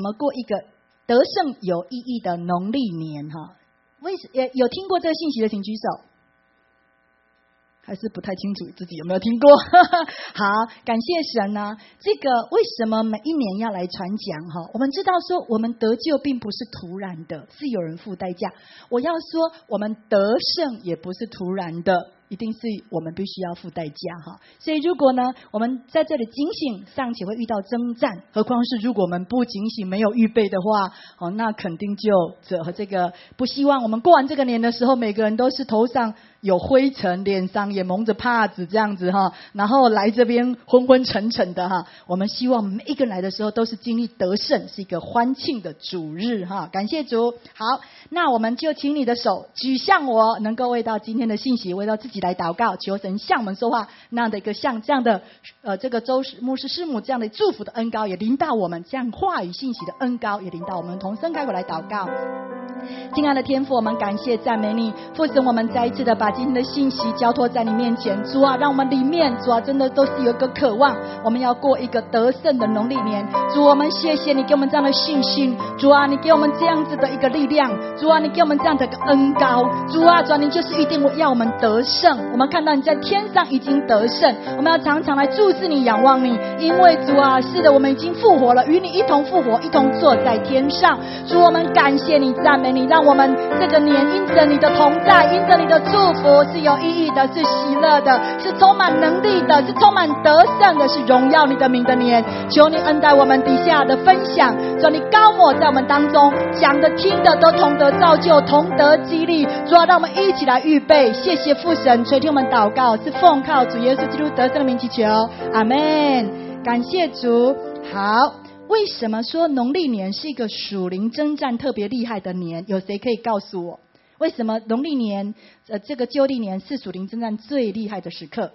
我们过一个得胜有意义的农历年哈。有听过这个信息的请举手。还是不太清楚自己有没有听过好，感谢神呢。这个为什么每一年要来传讲哈？我们知道说我们得救并不是突然的，是有人付代价。我要说我们得胜也不是突然的，一定是我们必须要付代价哈。所以如果呢我们在这里警醒尚且会遇到征战，何况是如果我们不警醒没有预备的话，那肯定就这个不希望我们过完这个年的时候，每个人都是头上有灰尘，脸上也蒙着帕子这样子哈，然后来这边昏昏沉沉的哈。我们希望每一个人来的时候都是经历得胜，是一个欢庆的主日哈。感谢主。好，那我们就请你的手举向我，能够为到今天的信息，为到自己来祷告，求神向我们说话，那样的一个像这样的这个周牧师师母这样的祝福的恩膏也临到我们，这样话语信息的恩膏也临到我们，同声开口来祷告。亲爱的天父，我们感谢赞美你，父神，我们再一次的把今天的信息交托在你面前。主啊，让我们里面主啊真的都是有一个渴望，我们要过一个得胜的农历年。主，我们谢谢你给我们这样的信心，主啊，你给我们这样子的一个力量，主啊，你给我们这样的一个恩膏，主啊，主啊，你就是预定要我们得胜。我们看到你在天上已经得胜，我们要常常来注视你，仰望你，因为主啊，是的，我们已经复活了，与你一同复活，一同坐在天上。主，我们感谢你，赞美你，让我们这个年因着你的同在，因着你的祝福是有意义的，是喜乐的，是充满能力的，是充满得胜的，是荣耀你的名的年。求你恩待我们底下的分享，求你膏抹在我们当中，讲的听的都同得造就，同得激励。主啊，让我们一起来预备。谢谢父神垂听我们祷告，是奉靠主耶稣基督得胜的名祈求，阿们。感谢主。好，为什么说农历年是一个属灵征战特别厉害的年？有谁可以告诉我，为什么农历年这个旧历年是属灵征战最厉害的时刻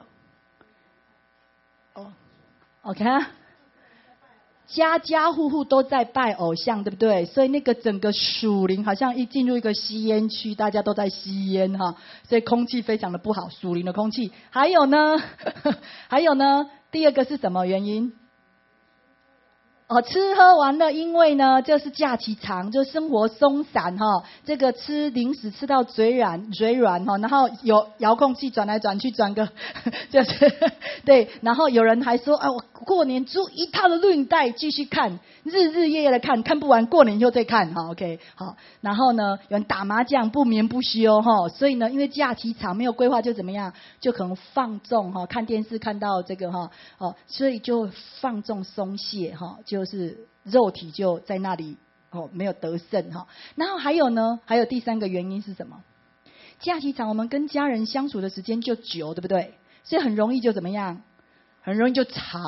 ？OK， 家家户户都在拜偶像，对不对？所以那个整个属灵好像一进入一个吸烟区，大家都在吸烟哈，所以空气非常的不好，属灵的空气。还有呢第二个是什么原因？吃喝玩乐，因为呢就是假期长，就生活松散哈，这个吃零食吃到嘴软哈，然后有遥控器转来转去转个就是对，然后有人还说我过年租一套的录影带继续看，日日夜夜的看不完，过年又再看哈 OK 好，然后呢有人打麻将不眠不休哈，所以呢因为假期长没有规划就怎么样，就可能放纵哈，看电视看到这个哈所以就放纵松懈哈，就是肉体就在那里没有得胜哈。然后还有第三个原因是什么？假期长我们跟家人相处的时间就久，对不对？所以很容易就怎么样？很容易就吵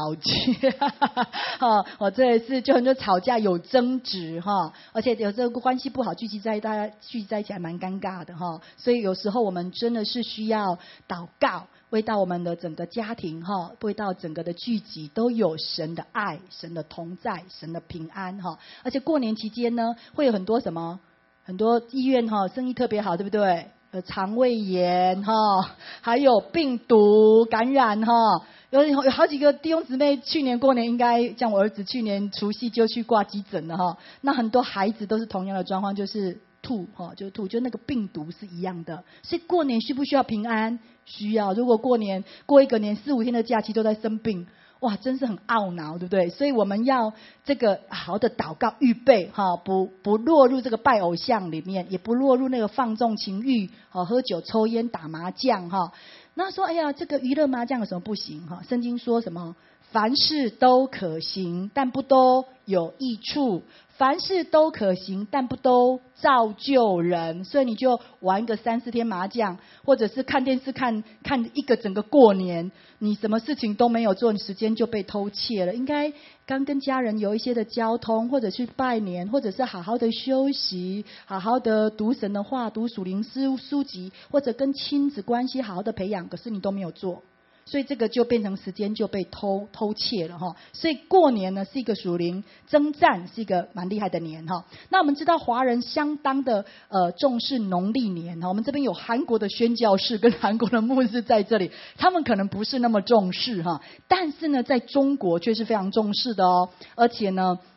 架这也是就很多吵架有争执哈，而且有这个关系不好大家聚在一起还蛮尴尬的哈，所以有时候我们真的是需要祷告，为到我们的整个家庭哈，为到整个的聚集都有神的爱，神的同在，神的平安哈。而且过年期间呢，会有很多很多医院哈，生意特别好，对不对？肠胃炎哈，还有病毒感染哈。有好几个弟兄姊妹去年过年应该像我儿子去年除夕就去挂急诊了哈，那很多孩子都是同样的状况，就是吐就那个病毒是一样的。所以过年需不需要平安？需要。如果过一个年4-5天的假期都在生病，哇，真是很懊恼，对不对？所以我们要这个好的祷告预备哈，不落入这个拜偶像里面，也不落入那个放纵情欲喝酒抽烟打麻将哈。那说哎呀，这个娱乐麻将有什么不行哈？圣经说什么？凡事都可行，但不都有益处。凡事都可行，但不都造就人。所以你就玩个3-4天麻将，或者是看电视看一个整个过年，你什么事情都没有做，你时间就被偷窃了。应该刚跟家人有一些的交通，或者去拜年，或者是好好的休息，好好的读神的话，读属灵书籍，或者跟亲子关系好好的培养，可是你都没有做。所以这个就变成时间就被偷窃了哈。所以过年呢是一个属灵征战，是一个蛮厉害的年哈。那我们知道华人相当的重视农历年哈。我们这边有韩国的宣教士跟韩国的牧师在这里，他们可能不是那么重视哈，但是呢在中国却是非常重视的哦。而且呢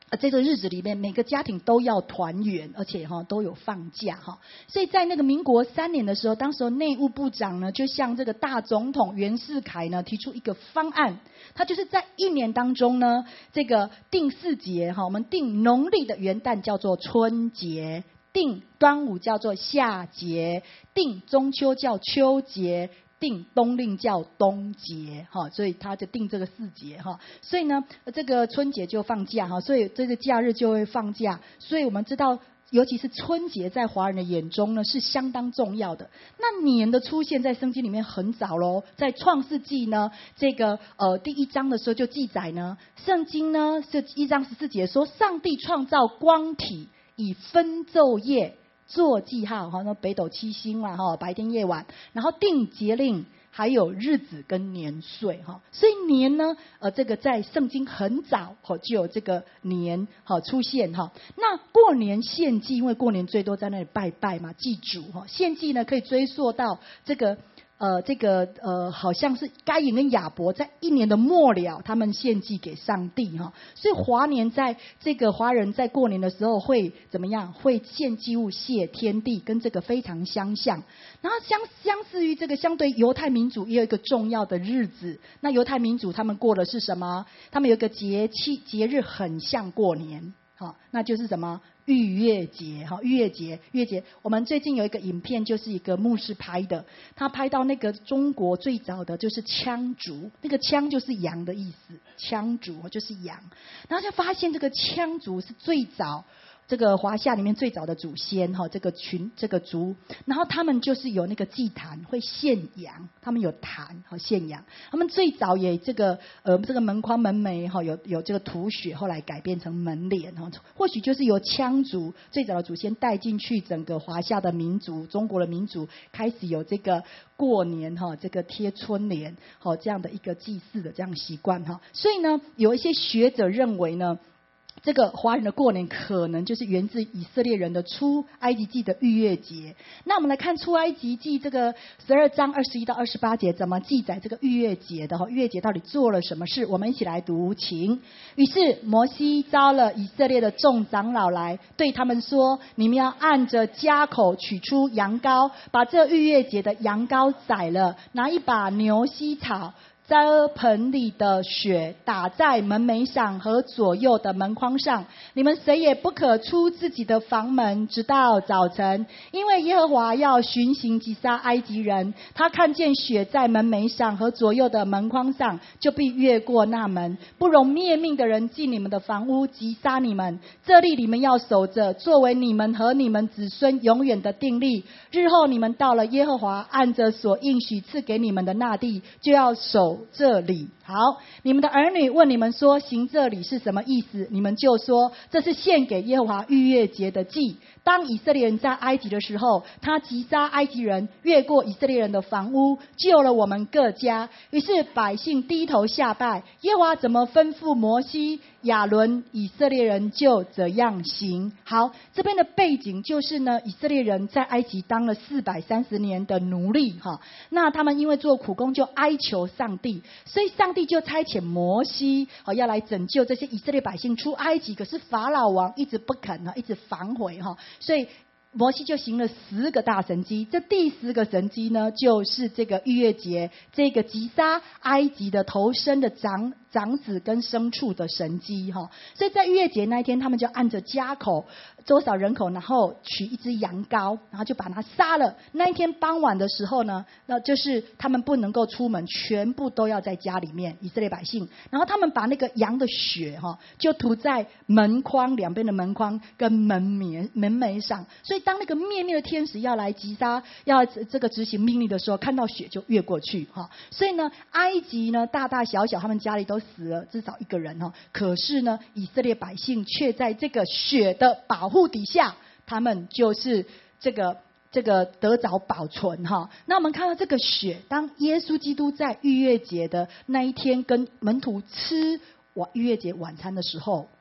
这个日子里面，每个家庭都要团圆，而且都有放假哈。所以在那个民国3年的时候，当时内务部长呢就向这个大总统袁世凯呢提出一个方案，他就是在1年当中呢，这个定4节哈，我们定农历的元旦叫做春节，定端午叫做夏节，定中秋叫秋节，定冬令叫冬节哈，所以他就定这个4节哈。所以呢，这个春节就放假哈，所以这个假日就会放假。所以我们知道，尤其是春节在华人的眼中呢是相当重要的。那年的出现在圣经里面很早咯，在创世纪呢这个第1章的时候就记载呢，圣经呢是1章14节说，上帝创造光体，以分昼夜做记号哈，那北斗七星啦哈，白天夜晚，然后定节令，还有日子跟年岁哈。所以年呢，这个在圣经很早就有这个年出现哈。那过年献祭，因为过年最多在那里拜拜嘛，祭祖哈。献祭呢可以追溯到这个好像是该隐跟亚伯在1年的末了，他们献祭给上帝哈。所以华年在这个华人在过年的时候会怎么样？会献祭物谢天地，跟这个非常相像。然后相似于这个，相对犹太民族也有一个重要的日子。那犹太民族他们过的是什么？他们有一个节日很像过年。好，那就是什么？逾越节哈，逾越节。我们最近有一个影片，就是一个牧师拍的，他拍到那个中国最早的就是羌族，那个羌就是羊的意思，羌族就是羊，然后就发现这个羌族是最早。这个华夏里面最早的祖先哈，这个族，然后他们就是有那个祭坛会献羊，他们有坛和献羊，他们最早也这个门框门楣哈有这个涂血，后来改变成门帘哈，或许就是由羌族最早的祖先带进去整个华夏的民族，中国的民族开始有这个过年哈，这个贴春联好这样的一个祭祀的这样习惯哈，所以呢，有一些学者认为呢。这个华人的过年可能就是源自以色列人的出埃及记的逾越节。那我们来看出埃及记这个12章21到28节怎么记载这个逾越节的逾越节到底做了什么事？我们一起来读，请。于是摩西召了以色列的众长老来，对他们说：你们要按着家口取出羊羔，把这逾越节的羊羔宰了，拿一把牛膝草。在盆里的血打在门楣上和左右的门框上，你们谁也不可出自己的房门，直到早晨，因为耶和华要巡行击杀埃及人。他看见血在门楣上和左右的门框上，就必越过那门，不容灭命的人进你们的房屋击杀你们。这例你们要守着，作为你们和你们子孙永远的定例。日后你们到了耶和华按着所应许赐给你们的那地，就要守这里。好，你们的儿女问你们说行这里是什么意思，你们就说这是献给耶和华逾越节的祭。当以色列人在埃及的时候，他击杀埃及人，越过以色列人的房屋，救了我们各家。于是百姓低头下拜，耶和华怎么吩咐摩西、亚伦，以色列人就怎样行。好，这边的背景就是呢，以色列人在埃及当了430年的奴隶哈。那他们因为做苦工就哀求上帝，所以上帝就差遣摩西要来拯救这些以色列百姓出埃及。可是法老王一直不肯一直反悔哈，所以摩西就行了10个大神迹。这第10个神迹呢，就是这个逾越节，这个击杀埃及的头生的长子跟牲畜的神迹哈。所以在逾越节那一天，他们就按着家口多少人口，然后取一只羊羔，然后就把它杀了。那一天傍晚的时候呢，那就是他们不能够出门，全部都要在家里面，以色列百姓。然后他们把那个羊的血就涂在门框两边的门框跟门楣上。所以当那个灭命的天使要来击杀，要这个执行命令的时候，看到血就越过去哈。所以呢，埃及呢大大小小他们家里都死了至少1个人哈。可是呢，以色列百姓却在这个血的保护底下，他们就是这个得着保存哈。那我们看到这个血，当耶稣基督在逾越节的那一天跟门徒吃逾越节晚餐的时候，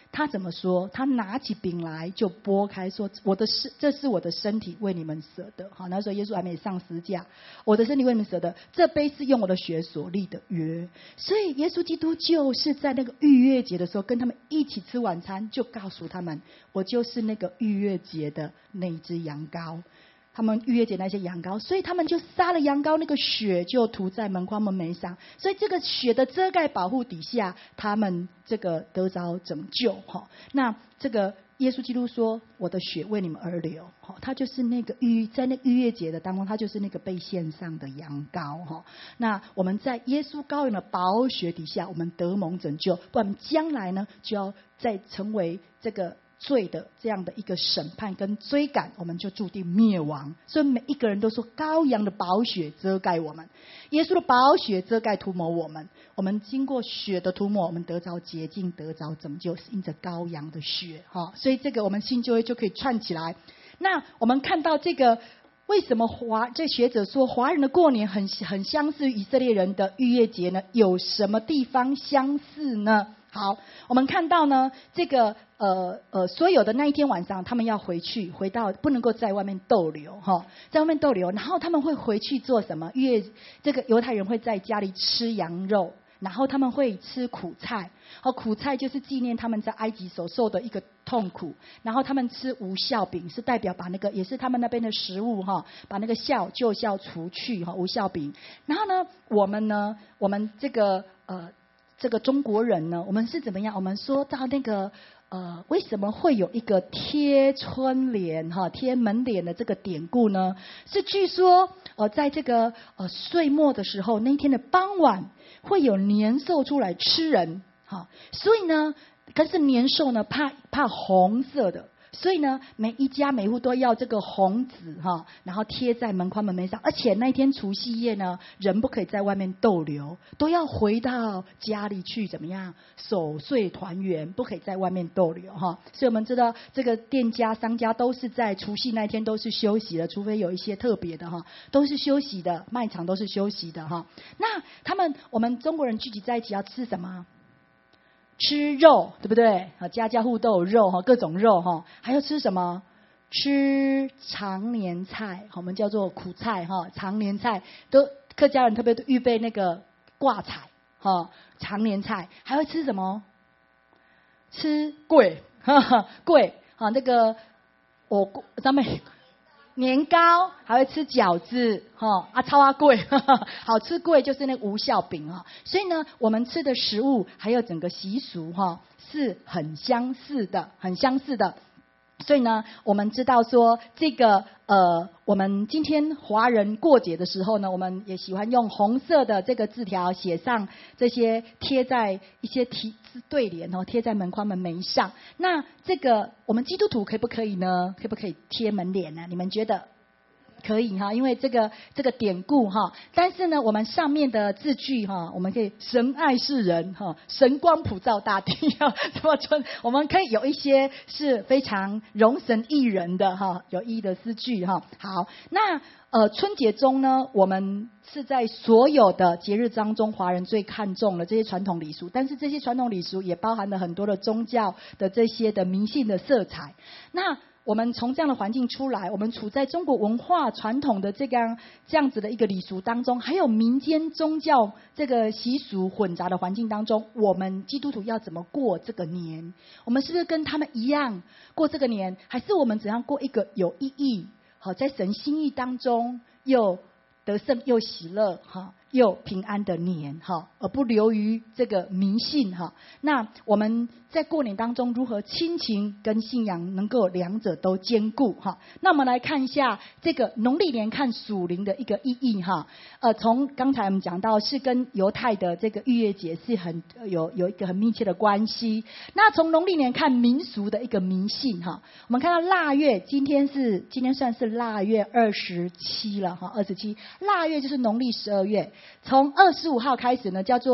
他怎么说？他拿起饼来就拨开，说：“这是我的身体，为你们舍的。”好，那时候耶稣还没上十字架，我的身体为你们舍的，这杯是用我的血所立的约。所以耶稣基督就是在那个逾越节的时候，跟他们一起吃晚餐，就告诉他们：“我就是那个逾越节的那一只羊羔。”他们逾越节那些羊羔，所以他们就杀了羊羔，那个血就涂在门框门楣上，所以这个血的遮盖保护底下，他们这个得着拯救。那这个耶稣基督说：“我的血为你们而流。”他就是那个在那逾越节的当中，他就是那个被献上的羊羔。那我们在耶稣羔羊的宝血底下，我们得蒙拯救，不然将来呢就要再成为这个罪的这样的一个审判跟追赶，我们就注定灭亡。所以每一个人都说：“羔羊的宝血遮盖我们，耶稣的宝血遮盖涂抹我们。我们经过血的涂抹，我们得着洁净，得着拯救，是因着羔羊的血。”所以这个我们新旧约就可以串起来。那我们看到这个，为什么这学者说华人的过年很相似于以色列人的逾越节呢？有什么地方相似呢？好，我们看到呢，这个所有的那一天晚上，他们要回到不能够在外面逗留在外面逗留，然后他们会回去做什么？这个犹太人会在家里吃羊肉，然后他们会吃苦菜，苦菜就是纪念他们在埃及所受的一个痛苦，然后他们吃无酵饼，是代表把那个也是他们那边的食物把那个旧酵除去无酵饼。然后呢，我们这个中国人呢，我们是怎么样？我们说到那个为什么会有一个贴春联贴门帘的这个典故呢？是据说在这个岁末的时候，那一天的傍晚会有年兽出来吃人所以呢，可是年兽呢怕红色的。所以呢，每一家每户都要这个红纸然后贴在门框门楣上，而且那一天除夕夜呢，人不可以在外面逗留，都要回到家里去怎么样守岁团圆，不可以在外面逗留所以我们知道这个店家商家都是在除夕那一天都是休息的，除非有一些特别的都是休息的，卖场都是休息的那我们中国人聚集在一起要吃什么？吃肉，对不对？家家户都有肉各种肉还要吃什么？吃常年菜，我们叫做苦菜常年菜，都客家人特别预备那个挂菜常年菜。还会吃什么？吃粿粿那个咱们年糕，还会吃饺子超粿好吃粿就是那个无酵饼所以呢，我们吃的食物还有整个习俗是很相似的。所以呢，我们知道说这个我们今天华人过节的时候呢，我们也喜欢用红色的这个字条写上这些，贴在一些对联贴在门框门楣上。那这个我们基督徒可不可以呢？可不可以贴门帘呢？你们觉得？可以因为这个典故但是呢，我们上面的字句我们可以神爱世人神光普照大地这么说，我们可以有一些是非常容神益人的有意义的诗句好，那春节中呢，我们是在所有的节日当中，华人最看重的这些传统礼俗，但是这些传统礼俗也包含了很多的宗教的这些的迷信的色彩。那我们从这样的环境出来，我们处在中国文化传统的这样子的一个礼俗当中，还有民间宗教这个习俗混杂的环境当中，我们基督徒要怎么过这个年？我们是不是跟他们一样过这个年，还是我们怎样过一个有意义在神心意当中又得胜又喜乐又平安的年而不流于这个迷信那我们在过年当中如何亲情跟信仰能够两者都兼顾那我们来看一下这个农历年看属灵的一个意义从刚才我们讲到是跟犹太的这个逾越节是有一个很密切的关系。那从农历年看民俗的一个迷信我们看到腊月，今天算是腊月27了27，腊月就是农历12月，从25号开始呢叫做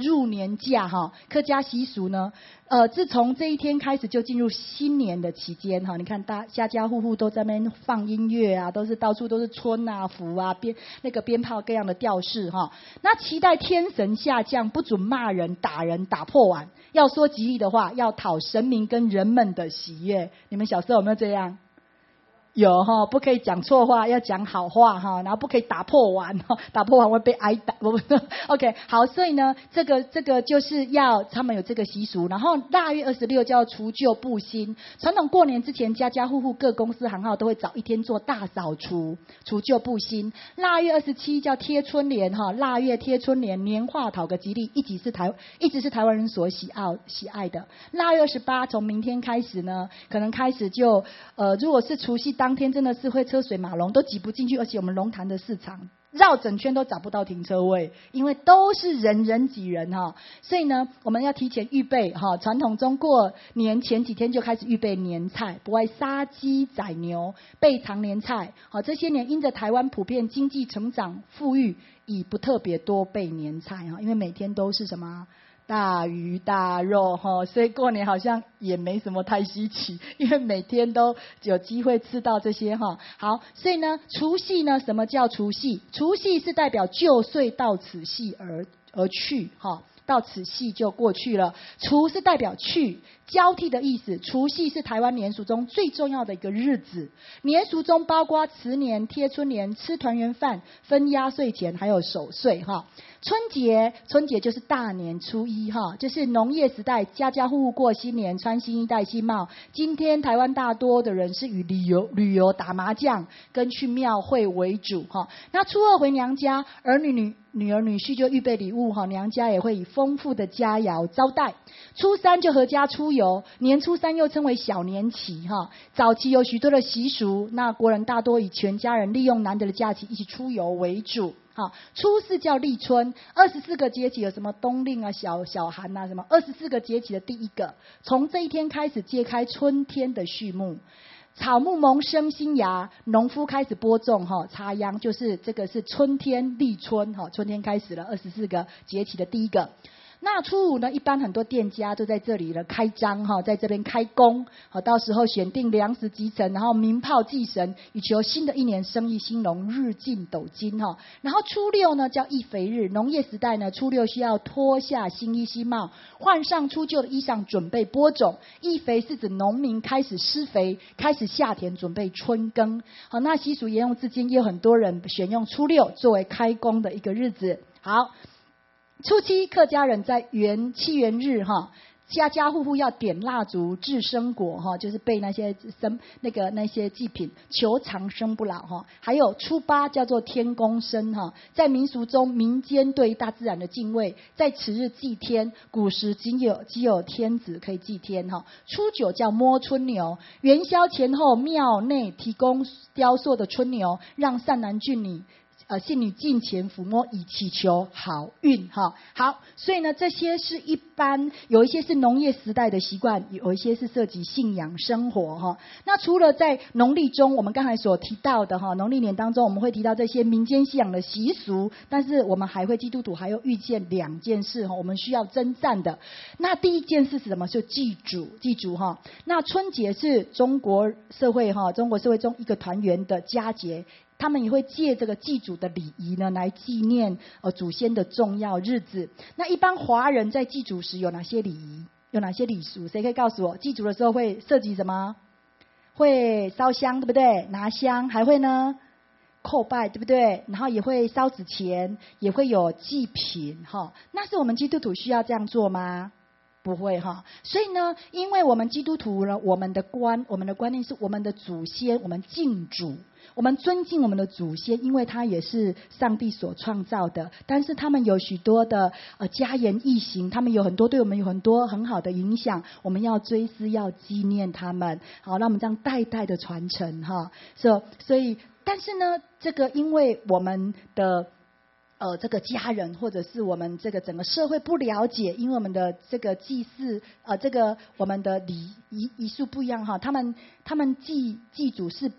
入年假哈，客家习俗呢，自从这一天开始就进入新年的期间哈。你看家家户户都在那边放音乐啊，都是到处都是春啊、福啊、鞭炮各样的吊饰哈。那期待天神下降，不准骂人、打人、打破碗。要说吉利的话，要讨神明跟人们的喜悦。你们小时候有没有这样？有哈，不可以讲错话，要讲好话哈，然后不可以打破碗哈，打破碗会被挨打。OK， 好，所以呢，这个就是要他们有这个习俗，然后腊月26叫除旧布新。传统过年之前，家家户户各公司行号都会早一天做大扫除，除旧布新。腊月27叫贴春联哈，腊月贴春联，年画讨个吉利，一直是台湾人所喜爱的。腊月28从明天开始呢，可能开始就如果是除夕当天真的是会车水马龙，都挤不进去，而且我们龙潭的市场绕整圈都找不到停车位，因为都是人挤人哈。所以呢，我们要提前预备哈。传统中过年前几天就开始预备年菜，不外杀鸡宰牛，备常年菜。好，这些年因着台湾普遍经济成长富裕，已不特别多备年菜哈，因为每天都是什么？大鱼大肉哈，所以过年好像也没什么太稀奇，因为每天都有机会吃到这些哈。好，所以呢，除夕呢，什么叫除夕？除夕是代表旧岁到此夕而去哈。到此夕就过去了。除是代表去，交替的意思。除夕是台湾年俗中最重要的一个日子，年俗中包括辞年、贴春联、吃团圆饭、分压岁钱，还有守岁哈。春节就是大年初一哈，就是农业时代，家家户户过新年，穿新衣戴新帽。今天台湾大多的人是以旅游、打麻将跟去庙会为主哈。那初二回娘家，女儿女婿就预备礼物哈，娘家也会以丰富的佳肴招待。初三就合家出游，年初三又称为小年期哈。早期有许多的习俗，那国人大多以全家人利用难得的假期一起出游为主。好，初四叫立春，24个节气有什么冬令啊、小寒啊，什么24个节气的第一个，从这一天开始揭开春天的序幕。草木萌生新芽，农夫开始播种哈，插秧，就是这个是春天立春哈，春天开始了，24个节气的第一个。那初五呢，一般很多店家都在这里了开张哈，在这边开工，好，到时候选定粮食集成，然后鸣炮祭神，以求新的一年生意兴隆，日进斗金哈。然后初六呢叫易肥日，农业时代呢，初六需要脱下新衣新帽，换上初旧的衣裳，准备播种。易肥是指农民开始施肥，开始下田准备春耕。好，那习俗沿用至今，也有很多人选用初六作为开工的一个日子。好。初七，客家人在七元日哈，家家户户要点蜡烛、制生果哈，就是备那些祭品，求长生不老哈。还有初八叫做天公生哈，在民俗中，民间对大自然的敬畏，在此日祭天。古时仅有天子可以祭天哈。初九叫摸春牛，元宵前后庙内提供雕塑的春牛，让善男俊女。信女进前抚摸，以祈求好运哈。好，所以呢，这些是一般有一些是农业时代的习惯，有一些是涉及信仰生活哈。那除了在农历中，我们刚才所提到的哈，农历年当中我们会提到这些民间信仰的习俗，但是我们还会基督徒还有遇见2件事哈，我们需要征战的。那第一件事是什么？就祭祖哈。那春节是中国社会中一个团圆的佳节。他们也会借这个祭祖的礼仪呢，来纪念祖先的重要日子。那一般华人在祭祖时有哪些礼仪？有哪些礼俗？谁可以告诉我？祭祖的时候会涉及什么？会烧香，对不对？拿香，还会呢叩拜，对不对？然后也会烧纸钱，也会有祭品哈。那是我们基督徒需要这样做吗？不会哈。所以呢，因为我们基督徒呢，我们的观念是我们的祖先，我们敬主。我们尊敬我们的祖先，因为他也是上帝所创造的，但是他们有许多的家言义行，他们对我们有很多很好的影响，我们要追思，要纪念他们。好，那我们这样代代的传承哈。所以，但是呢，这个因为我们的这个家人或者是我们这个整个社会不了解，因为我们的这个祭祀这个我们的礼仪数不一样哈，他们祭祖是把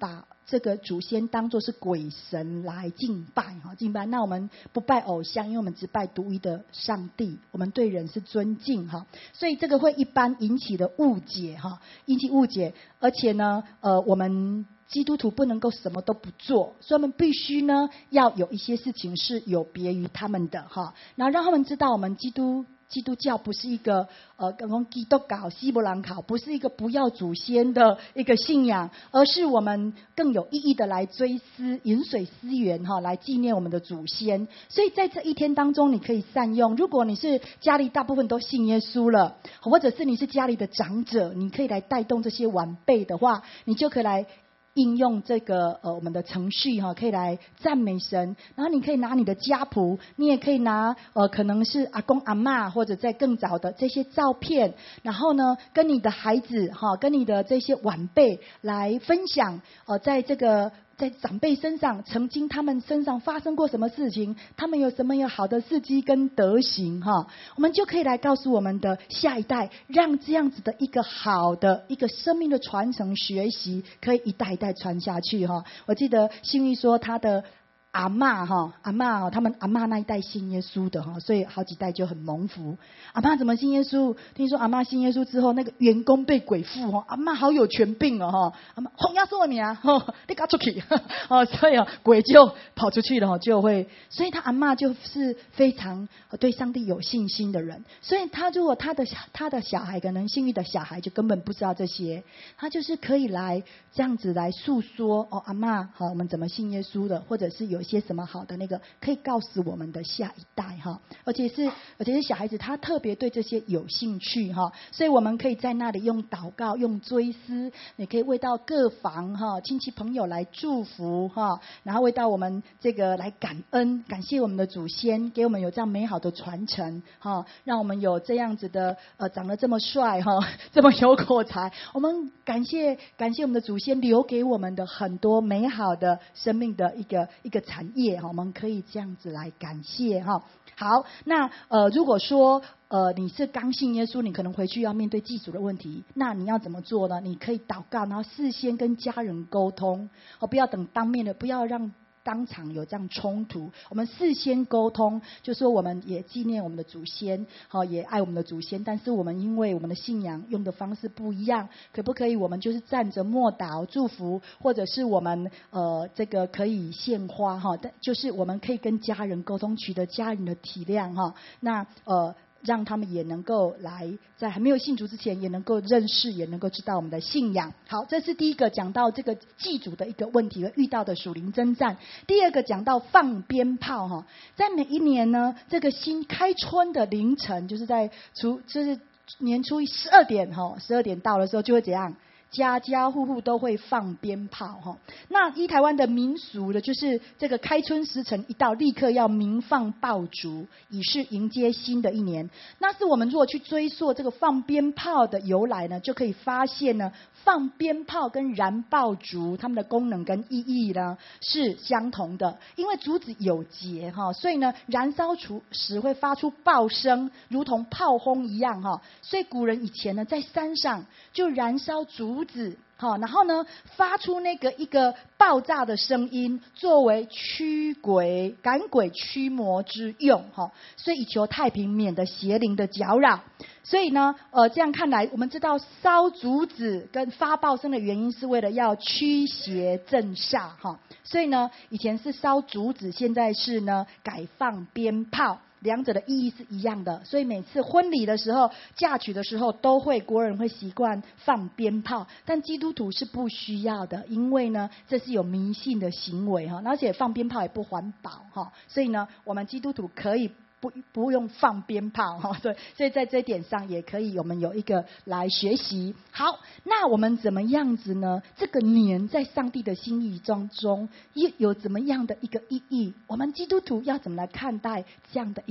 这个祖先当作是鬼神来敬拜哈，敬拜。那我们不拜偶像，因为我们只拜独一的上帝，我们对人是尊敬哈，所以这个会一般引起的误解哈，引起误解。而且呢，我们基督徒不能够什么都不做，所以我们必须呢要有一些事情是有别于他们的哈，然后让他们知道我们基督教不是一个刚刚基督教希伯兰考，不是一个不要祖先的一个信仰，而是我们更有意义的来追思饮水思源哈，来纪念我们的祖先。所以在这一天当中，你可以善用。如果你是家里大部分都信耶稣了，或者是你是家里的长者，你可以来带动这些晚辈的话，你就可以来应用这个我们的程序哈，可以来赞美神。然后你可以拿你的家谱，你也可以拿可能是阿公阿嬷或者在更早的这些照片，然后呢跟你的孩子哈，跟你的这些晚辈来分享在长辈身上，曾经他们身上发生过什么事情，他们有什么好的事迹跟德行哈，我们就可以来告诉我们的下一代，让这样子的一个好的一个生命的传承学习，可以一代一代传下去哈。我记得幸玉说他的阿嬷他们阿嬷那一代信耶稣的哈，所以好几代就很蒙福。阿嬷怎么信耶稣？听说阿嬷信耶稣之后，那个员工被鬼附哈，阿嬷好有权柄哦哈，阿嬷红压说名哈，你赶出去哦，所以鬼就跑出去了哈，就会，所以他阿嬷就是非常对上帝有信心的人。所以他如果他的小孩，可能幸运的小孩就根本不知道这些，他就是可以来这样子来诉说哦，阿嬷好，我们怎么信耶稣的，或者是有一些什么好的那个可以告诉我们的下一代哈，而且是小孩子他特别对这些有兴趣哈，所以我们可以在那里用祷告，用追思，你可以为到各房哈亲戚朋友来祝福哈，然后为到我们这个来感恩，感谢我们的祖先给我们有这样美好的传承哈，让我们有这样子的长得这么帅哈，这么有口才，我们感谢我们的祖先留给我们的很多美好的生命的一个产业哈，我们可以这样子来感谢哈。好，那如果说你是刚信耶稣，你可能回去要面对祭祖的问题，那你要怎么做呢？你可以祷告，然后事先跟家人沟通，不要等当面的，不要让当场有这样冲突，我们事先沟通，就说我们也纪念我们的祖先，也爱我们的祖先，但是我们因为我们的信仰用的方式不一样，可不可以我们就是站着默祷祝福，或者是我们这个可以献花哈，就是我们可以跟家人沟通，取得家人的体谅哈，那让他们也能够来在还没有信主之前也能够认识，也能够知道我们的信仰。好，这是第一个讲到这个祭祖的一个问题和遇到的属灵征战。第二个讲到放鞭炮哈，在每一年呢这个新开春的凌晨，就是就是年初一12点哈，12点到的时候就会怎样？家家户户都会放鞭炮哈，那依台湾的民俗的，就是这个开春时辰一到，立刻要鸣放爆竹，以示迎接新的一年。那是我们如果去追溯这个放鞭炮的由来呢，就可以发现呢，放鞭炮跟燃爆竹，它们的功能跟意义呢是相同的。因为竹子有节哈，所以呢，燃烧时会发出爆声，如同炮轰一样哈。所以古人以前呢，在山上就燃烧竹子，然后呢发出那个一个爆炸的声音，作为赶鬼驱魔之用，所以以求太平，免得邪灵的搅扰。所以呢这样看来，我们知道烧竹子跟发爆声的原因是为了要驱邪镇煞，所以呢以前是烧竹子，现在是呢改放鞭炮，两者的意义是一样的。所以每次婚礼的时候，嫁娶的时候，国人会习惯放鞭炮，但基督徒是不需要的，因为呢这是有迷信的行为，而且放鞭炮也不环保，所以呢我们基督徒可以不用放鞭炮，所以在这一点上也可以我们有一个来学习。好，那我们怎么样子呢？这个年在上帝的心意当中有怎么样的一个意义？我们基督徒要怎么来看待这样的一个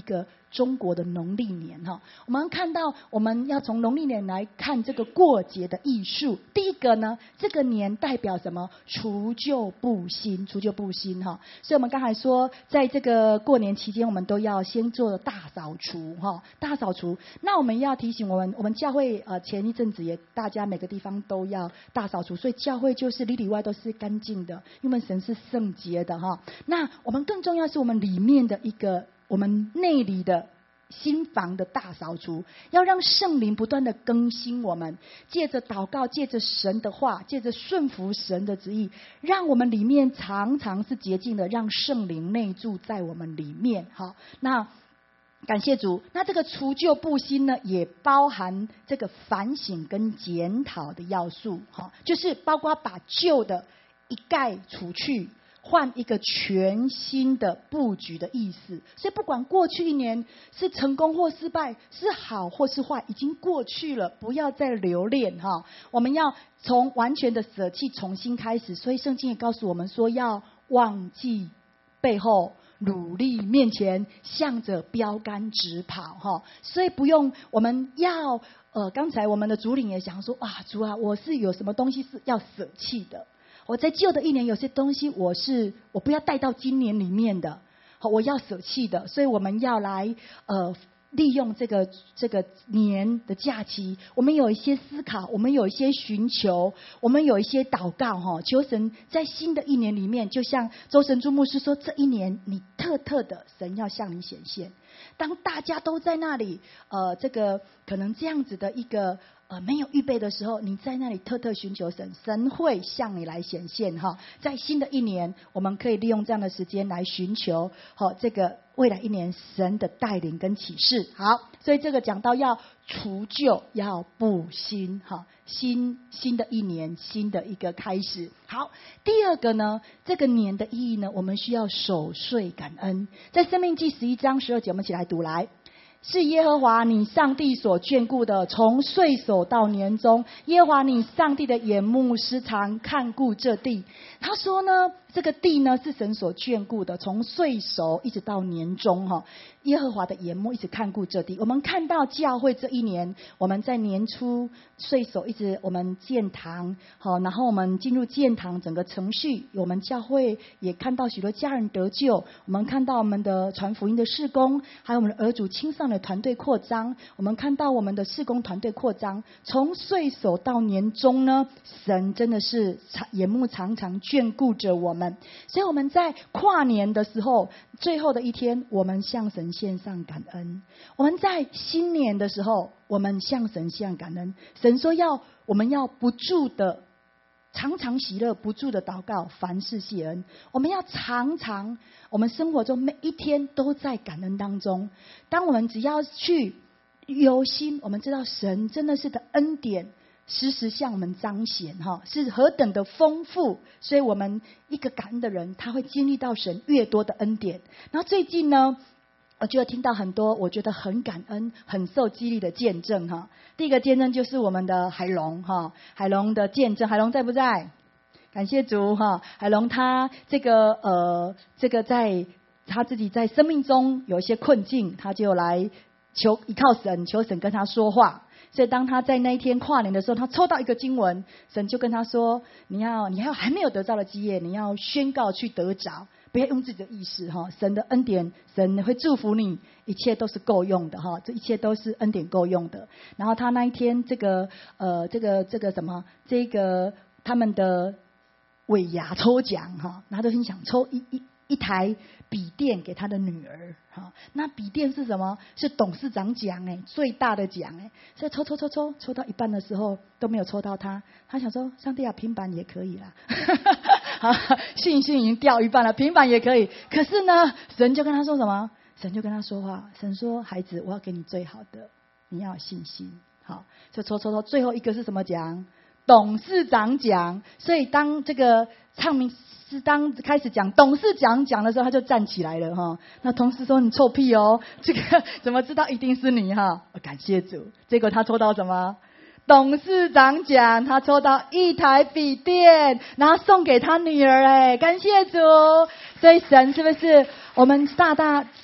中国的农历年哈。我们看到我们要从农历年来看这个过节的艺术。第一个呢，这个年代表什么？除旧布新，除旧布新哈。所以我们刚才说，在这个过年期间，我们都要先做大扫除哈，大扫除。那我们要提醒我们教会前一阵子也大家每个地方都要大扫除，所以教会就是里里外都是干净的，因为神是圣洁的哈。那我们更重要是我们里面的一个我们内里的心房的大扫除，要让圣灵不断的更新我们，借着祷告，借着神的话，借着顺服神的旨意，让我们里面常常是洁净的，让圣灵内住在我们里面。好，那感谢主。那这个除旧布新呢，也包含这个反省跟检讨的要素，就是包括把旧的一概除去，换一个全新的布局的意思。所以不管过去一年是成功或失败，是好或是坏，已经过去了，不要再留恋哈。我们要从完全的舍弃，重新开始。所以圣经也告诉我们说，要忘记背后，努力面前，向着标杆直跑哈。所以不用，我们要刚才我们的主领也想说，哇，主啊，我是有什么东西是要舍弃的。我在旧的一年有些东西我不要带到今年里面的，我要舍弃的。所以我们要来利用这个年的假期，我们有一些思考，我们有一些寻求，我们有一些祷告求神在新的一年里面，就像周神珠牧师说，这一年你特的神要向你显现。当大家都在那里这个可能这样子的一个没有预备的时候，你在那里特寻求神，神会向你来显现哈。在新的一年，我们可以利用这样的时间来寻求这个未来一年神的带领跟启示。好，所以这个讲到要除旧，要布新哈，新的一年，新的一个开始。好，第二个呢，这个年的意义呢，我们需要守岁感恩。在申命记11章12节，我们一起来读来。是耶和华你上帝所眷顾的，从岁首到年终，耶和华你上帝的眼目时常看顾这地。他说呢，这个地呢是神所眷顾的，从岁首一直到年终哈，耶和华的眼目一直看顾这地。我们看到教会这一年，我们在年初岁首一直我们建堂好，然后我们进入建堂整个程序，我们教会也看到许多家人得救，我们看到我们的传福音的事工，还有我们的儿主青少年的团队扩张，我们看到我们的事工团队扩张。从岁首到年终呢，神真的是眼目常常眷顾着我们。所以我们在跨年的时候，最后的一天，我们向神献上感恩。我们在新年的时候，我们向神献感恩。神说我们要不住的常常喜乐，不住的祷告，凡事谢恩。我们要常常，我们生活中每一天都在感恩当中。当我们只要去留心，我们知道神真的是的恩典时时向我们彰显是何等的丰富。所以我们一个感恩的人，他会经历到神越多的恩典。然后最近呢，我就听到很多我觉得很感恩很受激励的见证第一个见证就是我们的海龙海龙的见证。海龙在不在？感谢主海龙他这个在他自己在生命中有一些困境，他就来依靠神，求神跟他说话。所以当他在那一天跨年的时候，他抽到一个经文，神就跟他说，你还没有得到的基业，你要宣告去得着，不要用自己的意识神的恩典，神会祝福你，一切都是够用的这一切都是恩典够用的。然后他那一天他们的尾牙抽奖他就很想抽一台笔电给他的女儿那笔电是什么？是董事长奖最大的奖所以抽到一半的时候都没有抽到他想说，上帝啊，平板也可以啦信心已经掉一半了，平板也可以。可是呢，神就跟他说什么？神就跟他说话，神说，孩子，我要给你最好的，你要有信心。好，就抽，最后一个是什么奖？董事长奖。所以当这个唱名是当开始讲董事长讲的时候，他就站起来了那同事说，你臭屁这个怎么知道一定是你感谢主。结果他抽到什么？董事长奖，他抽到一台笔电，然后送给他女儿感谢主。所以神是不是我们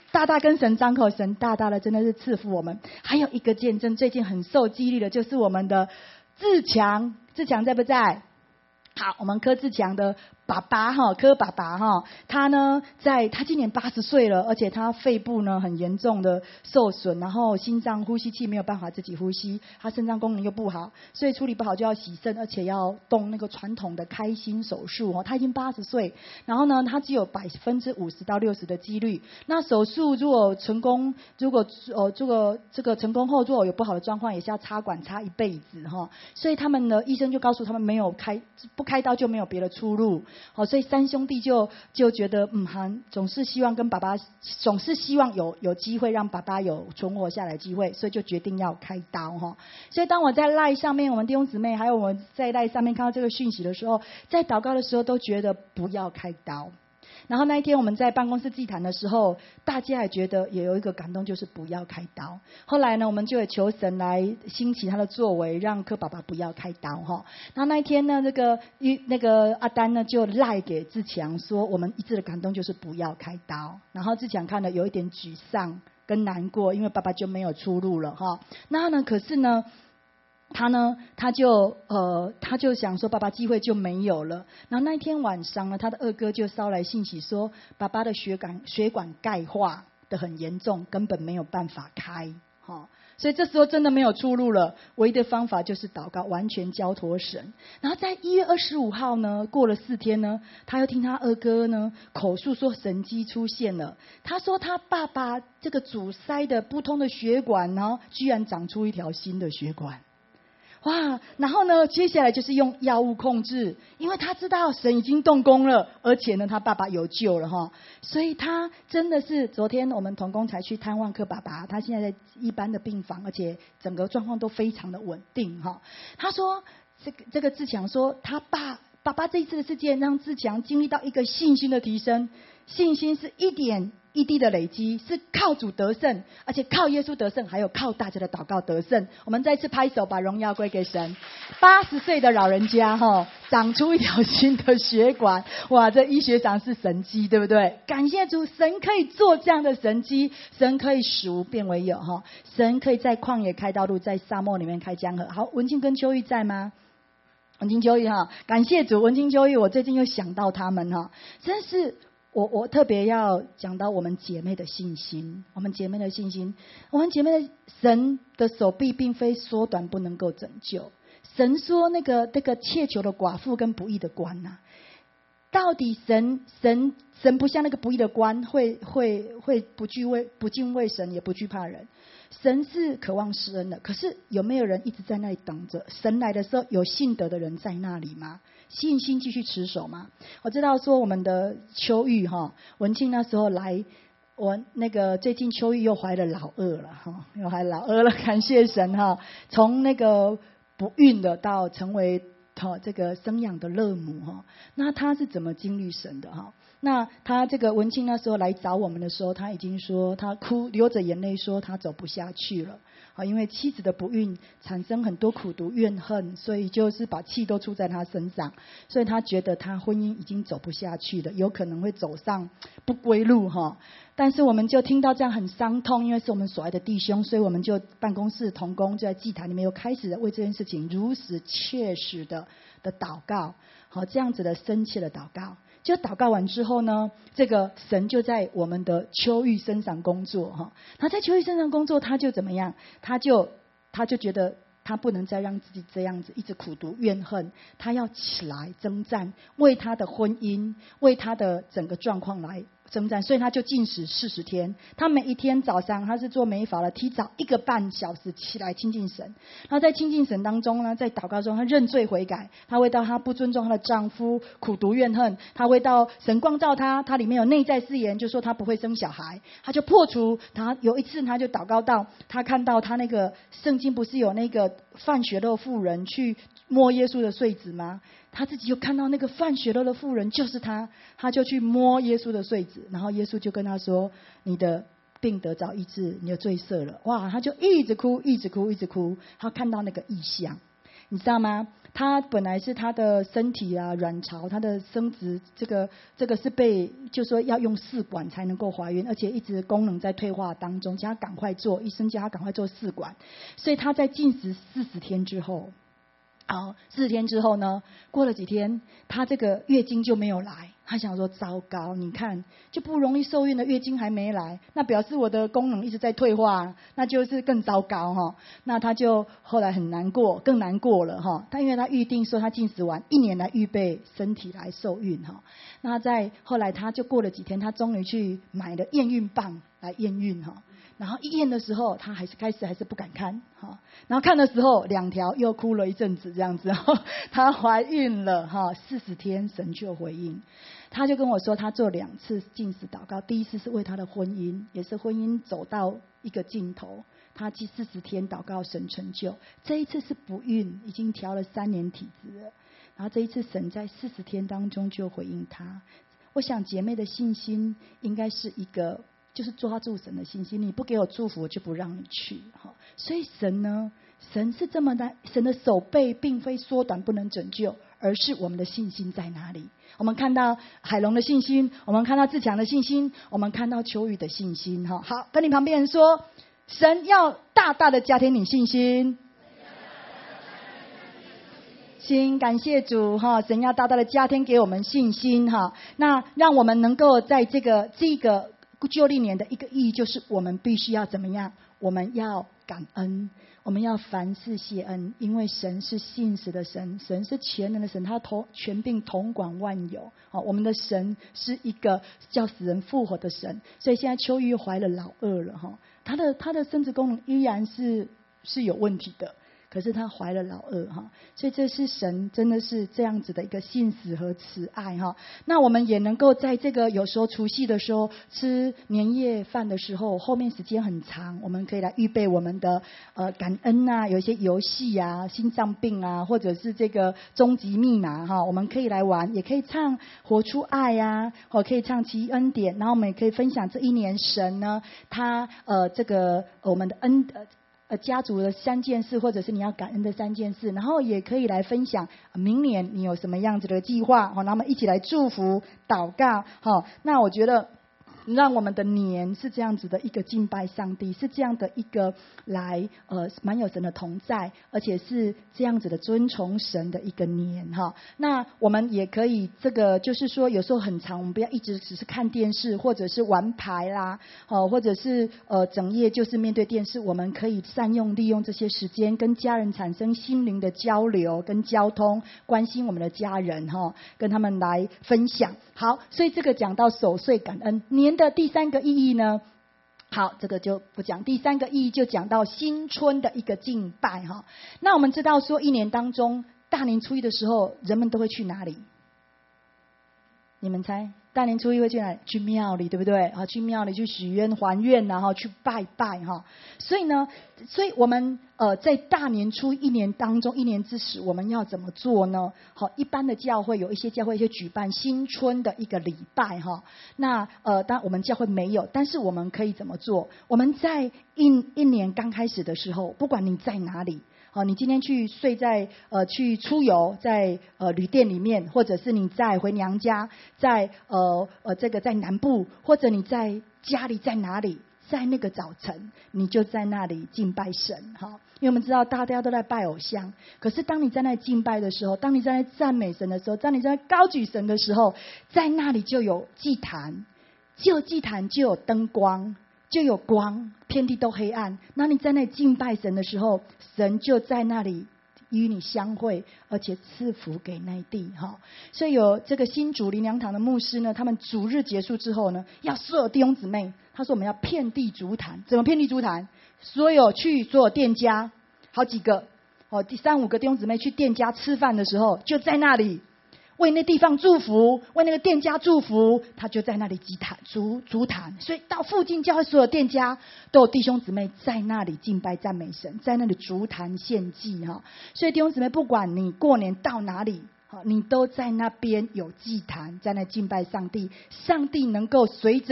大大跟神张口，神大大的真的是赐福我们。还有一个见证，最近很受激励的，就是我们的志强，志强在不在？好，我们柯志强的爸爸哈，柯爸爸哈，他今年80岁了，而且他肺部呢很严重的受损，然后心脏呼吸器没有办法自己呼吸，他肾脏功能又不好，所以处理不好就要洗肾，而且要动那个传统的开心手术哦。他已经80岁，然后呢，他只有50%到60%的几率。那手术如果成功，这个成功后如果有不好的状况，也是要插管插一辈子哈。所以他们的医生就告诉他们，不开刀就没有别的出路。好，所以三兄弟就觉得总是希望跟爸爸，总是希望有机会让爸爸有存活下来的机会，所以就决定要开刀哈。所以当我在赖上面，我们弟兄姊妹还有我们在赖上面看到这个讯息的时候，在祷告的时候都觉得不要开刀。然后那一天我们在办公室祭坛的时候，大家也觉得也有一个感动，就是不要开刀。后来呢，我们就也求神来兴起他的作为，让柯爸爸不要开刀哈。然后那一天呢，那个阿丹呢就赖给志强说，我们一致的感动就是不要开刀。然后志强看了有一点沮丧跟难过，因为爸爸就没有出路了哈。那呢，可是呢。他就想说爸爸机会就没有了。然后那一天晚上呢，他的二哥就捎来信息说，爸爸的血管钙化的很严重，根本没有办法开。所以这时候真的没有出路了，唯一的方法就是祷告，完全交托神。然后在1月25号呢，过了4天呢，他又听他二哥呢口述说神迹出现了。他说他爸爸这个阻塞的不通的血管呢，居然长出一条新的血管。哇，然后呢，接下来就是用药物控制，因为他知道神已经动工了，而且呢，他爸爸有救了哈，所以他真的是昨天我们同工才去探望柯爸爸，他现在在一般的病房，而且整个状况都非常的稳定哈。他说这个志强说，他爸爸这一次的事件让志强经历到一个信心的提升，信心是一点一滴的累积，是靠主得胜，而且靠耶稣得胜，还有靠大家的祷告得胜。我们再次拍手，把荣耀归给神。80岁的老人家长出一条新的血管，哇，这医学上是神迹，对不对？感谢主，神可以做这样的神迹，神可以使无变为有神可以在旷野开道路，在沙漠里面开江河。好，文静跟秋玉在吗？文静秋玉感谢主，文静秋玉，我最近又想到他们真是我特别要讲到我们姐妹的信心，我们姐妹的神的手臂并非缩短不能够拯救。神说那个切求的寡妇跟不义的官到底神不像那个不义的官，会不敬畏神，也不惧怕人。神是渴望施恩的，可是有没有人一直在那里等着神来的时候，有信德的人在那里吗？信心继续持守吗？我知道说我们的秋玉文庆那时候来，我那个最近秋玉又怀了老二了又怀老二了，感谢神从那个不孕的到成为这个生养的乐母那他是怎么经历神的那他这个文庆那时候来找我们的时候，他已经说他流着眼泪说他走不下去了因为妻子的不孕产生很多苦毒怨恨，所以就是把气都出在他身上，所以他觉得他婚姻已经走不下去了，有可能会走上不归路但是我们就听到这样很伤痛，因为是我们所爱的弟兄，所以我们就办公室同工就在祭坛里面又开始为这件事情如实切实的祷告这样子的深切的祷告。就祷告完之后呢，这个神就在我们的秋玉身上工作他在秋玉身上工作，他就怎么样？他就觉得他不能再让自己这样子一直苦毒怨恨，他要起来征战，为他的婚姻，为他的整个状况来征战，所以他就禁食40天。他每一天早上，他是做美发的，提早1个半小时起来亲近神。然后在亲近神当中呢，在祷告中，他认罪悔改，他为到他不尊重他的丈夫苦毒怨恨，他为到神光照他里面有内在誓言，就说他不会生小孩，他就破除。他有一次他就祷告到，他看到他那个圣经不是有那个犯血肉妇人去摸耶稣的穗子吗？他自己就看到那个犯血肉的妇人就是他就去摸耶稣的穗子，然后耶稣就跟他说，你的病得着医治，你的罪赦了。哇，他就一直哭一直哭一直哭，他看到那个异象。 你知道吗？他本来是他的身体啊，卵巢，他的生殖，这个是被就说要用试管才能够怀孕，而且一直功能在退化当中，叫他赶快做，医生叫他赶快做试管，所以他在禁食40天之后。好，40天之后呢，过了几天，她这个月经就没有来。她想说，糟糕，你看就不容易受孕的月经还没来，那表示我的功能一直在退化，那就是更糟糕哈。那她就后来很难过，更难过了哈。她因为她预定说她禁食完1年来预备身体来受孕哈。那在后来她就过了几天，她终于去买了验孕棒来验孕哈。然后一验的时候，她还是不敢看哈。然后看的时候，2条又哭了一阵子这样子。她怀孕了哈，40天神就回应。她就跟我说，她做2次禁食祷告，第一次是为她的婚姻，也是婚姻走到一个尽头，她记40天祷告神成就。这一次是不孕，已经调了3年体质了。然后这一次神在40天当中就回应她。我想姐妹的信心应该是一个。就是抓住神的信心，你不给我祝福，我就不让你去。所以神呢，神是这么的，神的手背并非缩短不能拯救，而是我们的信心在哪里。我们看到海龙的信心，我们看到志强的信心，我们看到秋雨的信心。好，跟你旁边人说，神要大大的加添你信心。行，感谢主哈，神要大大的加添给我们信心哈。那让我们能够在这个旧历年的一个意义，就是我们必须要怎么样？我们要感恩，我们要凡事谢恩，因为神是信实的神，神是全能的神，他权柄统管万有。我们的神是一个叫死人复活的神，所以现在秋玉怀了老2了哈，他的生殖功能依然是有问题的。可是她怀了老2哈，所以这是神真的是这样子的一个信实和慈爱哈。那我们也能够在这个有时候除夕的时候吃年夜饭的时候，后面时间很长，我们可以来预备我们的感恩啊，有一些游戏啊，心脏病啊，或者是这个终极密码哈，我们可以来玩，也可以唱活出爱啊，可以唱奇恩典，然后我们也可以分享这一年神呢，他这个我们的家族的3件事，或者是你要感恩的3件事，然后也可以来分享明年你有什么样子的计划，好，那我们一起来祝福祷告。好，那我觉得让我们的年是这样子的一个敬拜上帝，是这样的一个来蛮有神的同在，而且是这样子的尊崇神的一个年哈。那我们也可以这个就是说有时候很长，我们不要一直只是看电视或者是玩牌啦，或者是整夜就是面对电视，我们可以利用这些时间跟家人产生心灵的交流跟交通，关心我们的家人哈，跟他们来分享。好，所以这个讲到守岁感恩年的第3个意义呢，好，这个就不讲。第3个意义就讲到新春的一个敬拜哈。那我们知道说，一年当中大年初一的时候，人们都会去哪里？你们猜？大年初一会去哪里？去庙里，对不对？去庙里去许愿还愿，然后去拜拜哈。所以我们在大年初一年当中，一年之始，我们要怎么做呢？好，一般的教会有一些教会就举办新春的一个礼拜哈。那当然我们教会没有，但是我们可以怎么做？我们在一年刚开始的时候，不管你在哪里。你今天去睡在去出游在旅店里面，或者是你在回娘家，在这个在南部，或者你在家里在哪里，在那个早晨你就在那里敬拜神哈。因为我们知道大家都在拜偶像，可是当你在那里敬拜的时候，当你在那里赞美神的时候，当你在那里高举神的时候，在那里就有祭坛，就有灯光，就有光，天地都黑暗。那你在那里敬拜神的时候，神就在那里与你相会，而且赐福给那地哈。所以有这个新竹灵粮堂的牧师呢，他们主日结束之后呢，要所有弟兄姊妹，他说我们要遍地足坛。怎么遍地足坛？所有店家，好几个第3-5个弟兄姊妹去店家吃饭的时候，就在那里为那地方祝福，为那个店家祝福，他就在那里足坛。所以到附近教会所有店家都有弟兄姊妹在那里敬拜赞美神，在那里足坛献祭哈。所以弟兄姊妹，不管你过年到哪里，你都在那边有祭坛，在那敬拜上帝，上帝能够随着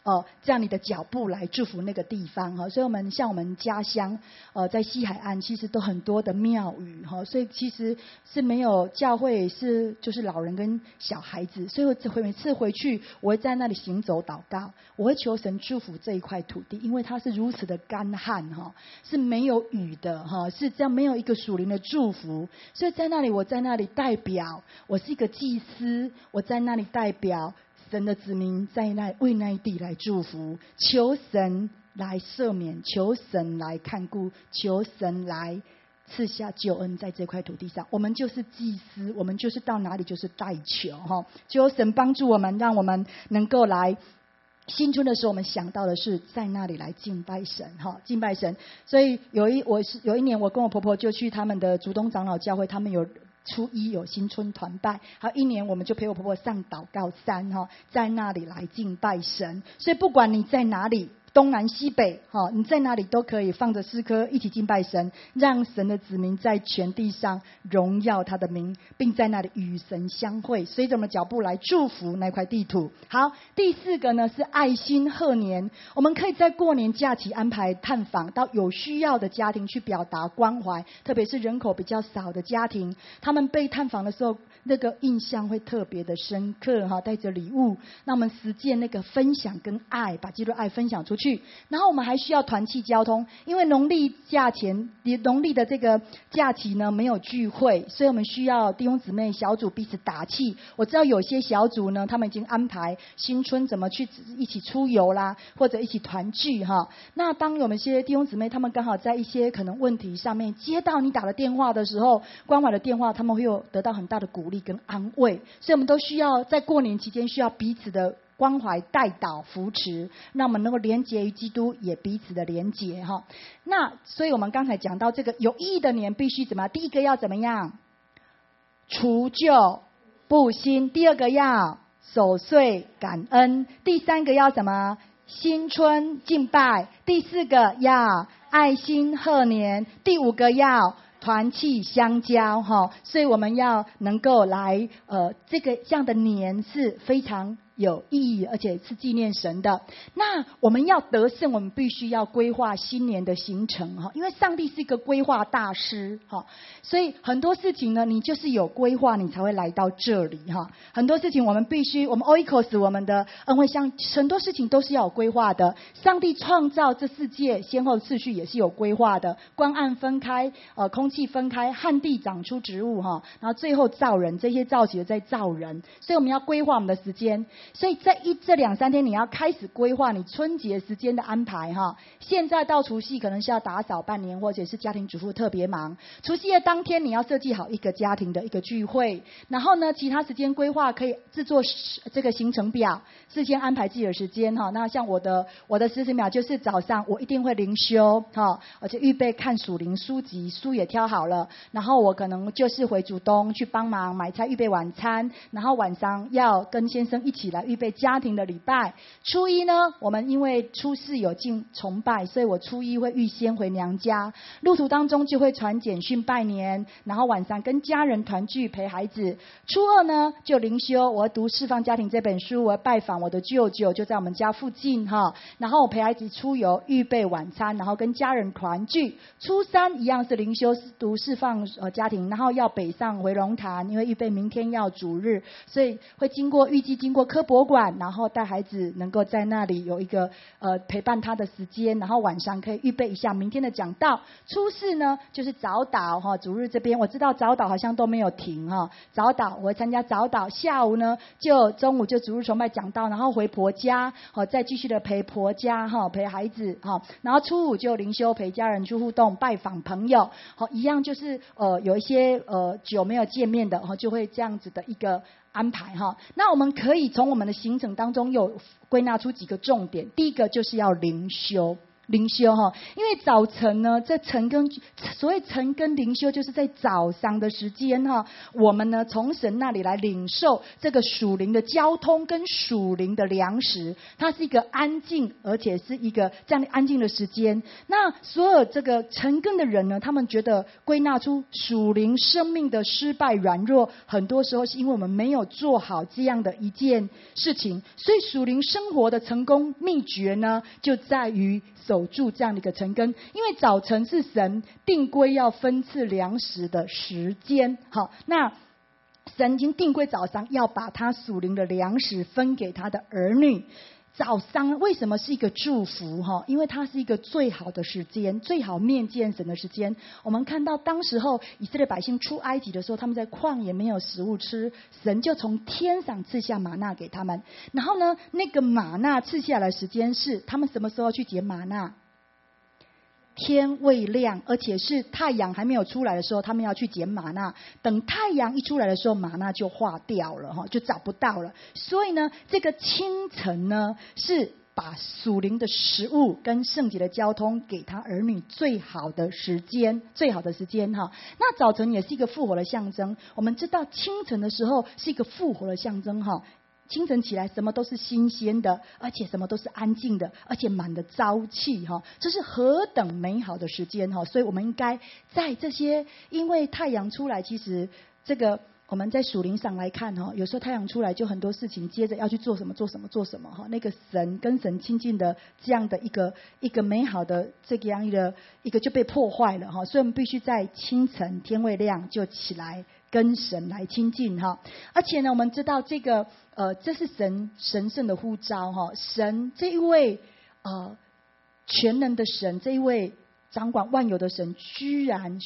这样你的脚步来祝福那个地方哈。所以我们像我们家乡在西海岸其实都很多的庙宇哈，所以其实是没有教会，是就是老人跟小孩子，所以我每次回去我会在那里行走祷告，我会求神祝福这一块土地，因为它是如此的干旱哈，是没有雨的哈，是这样没有一个属灵的祝福，所以在那里我在那里代表，我是一个祭司，我在那里代表神的子民，在那为那一地来祝福，求神来赦免，求神来看顾，求神来赐下救恩在这块土地上。我们就是祭司，我们就是到哪里就是代求哈，求神帮助我们，让我们能够来新春的时候，我们想到的是在那里来敬拜神哈，敬拜神。所以有一年，我跟我婆婆就去他们的竹东长老教会，他们有初一有新春团拜，还有一年我们就陪我婆婆上祷告山哈，在那里来敬拜神。所以不管你在哪里，东南西北你在哪里都可以放着诗歌一起敬拜神，让神的子民在全地上荣耀他的名，并在那里与神相会，随着我们的脚步来祝福那块地土。好，第4个呢是爱心贺年，我们可以在过年假期安排探访到有需要的家庭去表达关怀，特别是人口比较少的家庭，他们被探访的时候那个印象会特别的深刻哈，带着礼物，那我们实践那个分享跟爱，把基督爱分享出去。然后我们还需要团契交通，因为农历的这个假期呢没有聚会，所以我们需要弟兄姊妹小组彼此打气。我知道有些小组呢，他们已经安排新春怎么去一起出游啦，或者一起团聚哈。那当有一些弟兄姊妹他们刚好在一些可能问题上面接到你打的电话的时候，关怀的电话，他们会有得到很大的鼓励跟安慰，所以我们都需要在过年期间需要彼此的关怀带导扶持，让我们能够连结于基督，也彼此的连结哈。那所以我们刚才讲到这个有意义的年必须怎么样？第一个要怎么样？除旧布新。第2个要守岁感恩。第3个要什么？新春敬拜。第4个要爱心贺年。第5个要团契相交哈。所以我们要能够来这样的年是非常有意义，而且是纪念神的。那我们要得胜，我们必须要规划新年的行程哈，因为上帝是一个规划大师哈，所以很多事情呢，你就是有规划，你才会来到这里哈。很多事情我们必须，我们 Oikos 我们的恩惠乡，很多事情都是要有规划的。上帝创造这世界先后次序也是有规划的，光暗分开，空气分开，旱地长出植物哈，然后最后造人，这些造起了再造人，所以我们要规划我们的时间。所以在这2-3天，你要开始规划你春节时间的安排哈。现在到除夕可能是要打扫半年，或者是家庭主妇特别忙。除夕的当天，你要设计好一个家庭的一个聚会，然后呢，其他时间规划可以制作这个行程表，事先安排自己的时间哈。那像我的时程表就是早上我一定会灵修哈，而且预备看属灵书籍，书也挑好了，然后我可能就是回竹东去帮忙买菜预备晚餐，然后晚上要跟先生一起来预备家庭的礼拜。初一呢，我们因为初4有进崇拜，所以我初1会预先回娘家，路途当中就会传简讯拜年，然后晚上跟家人团聚陪孩子。初2呢就灵修，我读释放家庭这本书，我要拜访我的舅舅，就在我们家附近哈，然后我陪孩子出游预备晚餐，然后跟家人团聚。初3一样是灵修读释放家庭，然后要北上回龙潭，因为预备明天要主日，所以会预计经过科博馆，然后带孩子能够在那里有一个陪伴他的时间，然后晚上可以预备一下明天的讲道。初4呢就是早祷哈，主日这边我知道早祷好像都没有停哈，早祷我会参加早祷，下午呢中午就主日崇拜讲道，然后回婆家再继续的陪婆家哈，陪孩子哈，然后初5就灵修陪家人去互动拜访朋友一样就是有一些久没有见面的就会这样子的一个安排哈。那我们可以从我们的行程当中有归纳出几个重点。第一个就是要灵修灵修哈，因为早晨呢，这晨更，所谓晨更灵修，就是在早上的时间哈，我们呢从神那里来领受这个属灵的交通跟属灵的粮食，它是一个安静，而且是一个这样的安静的时间。那所有这个晨更的人呢，他们觉得归纳出属灵生命的失败软弱，很多时候是因为我们没有做好这样的一件事情。所以属灵生活的成功秘诀呢，就在于守住这样的一个晨更，因为早晨是神定规要分赐粮食的时间。好，那神已经定规早上要把他属灵的粮食分给他的儿女。早上为什么是一个祝福？因为它是一个最好的时间，最好面见神的时间。我们看到当时候以色列百姓出埃及的时候，他们在旷野没有食物吃，神就从天上赐下玛纳给他们。然后呢，那个玛纳赐下来的时间是他们什么时候去捡玛纳？天未亮，而且是太阳还没有出来的时候，他们要去捡玛纳。等太阳一出来的时候，玛纳就化掉了，就找不到了。所以呢，这个清晨呢，是把属灵的食物跟圣洁的交通给他儿女最好的时间，最好的时间哈。那早晨也是一个复活的象征。我们知道清晨的时候是一个复活的象征哈。清晨起来什么都是新鲜的，而且什么都是安静的，而且满的朝气哈，这是何等美好的时间哈！所以我们应该在这些，因为太阳出来，其实这个我们在属灵上来看哈，有时候太阳出来就很多事情接着要去做什么哈，那个神跟神亲近的这样的一个美好的这样一个就被破坏了哈，所以我们必须在清晨天未亮就起来跟神来亲近哈，而且呢，我们知道这个这是神圣的呼召哈，神这一位全能的神，这一位掌管万有的神，居然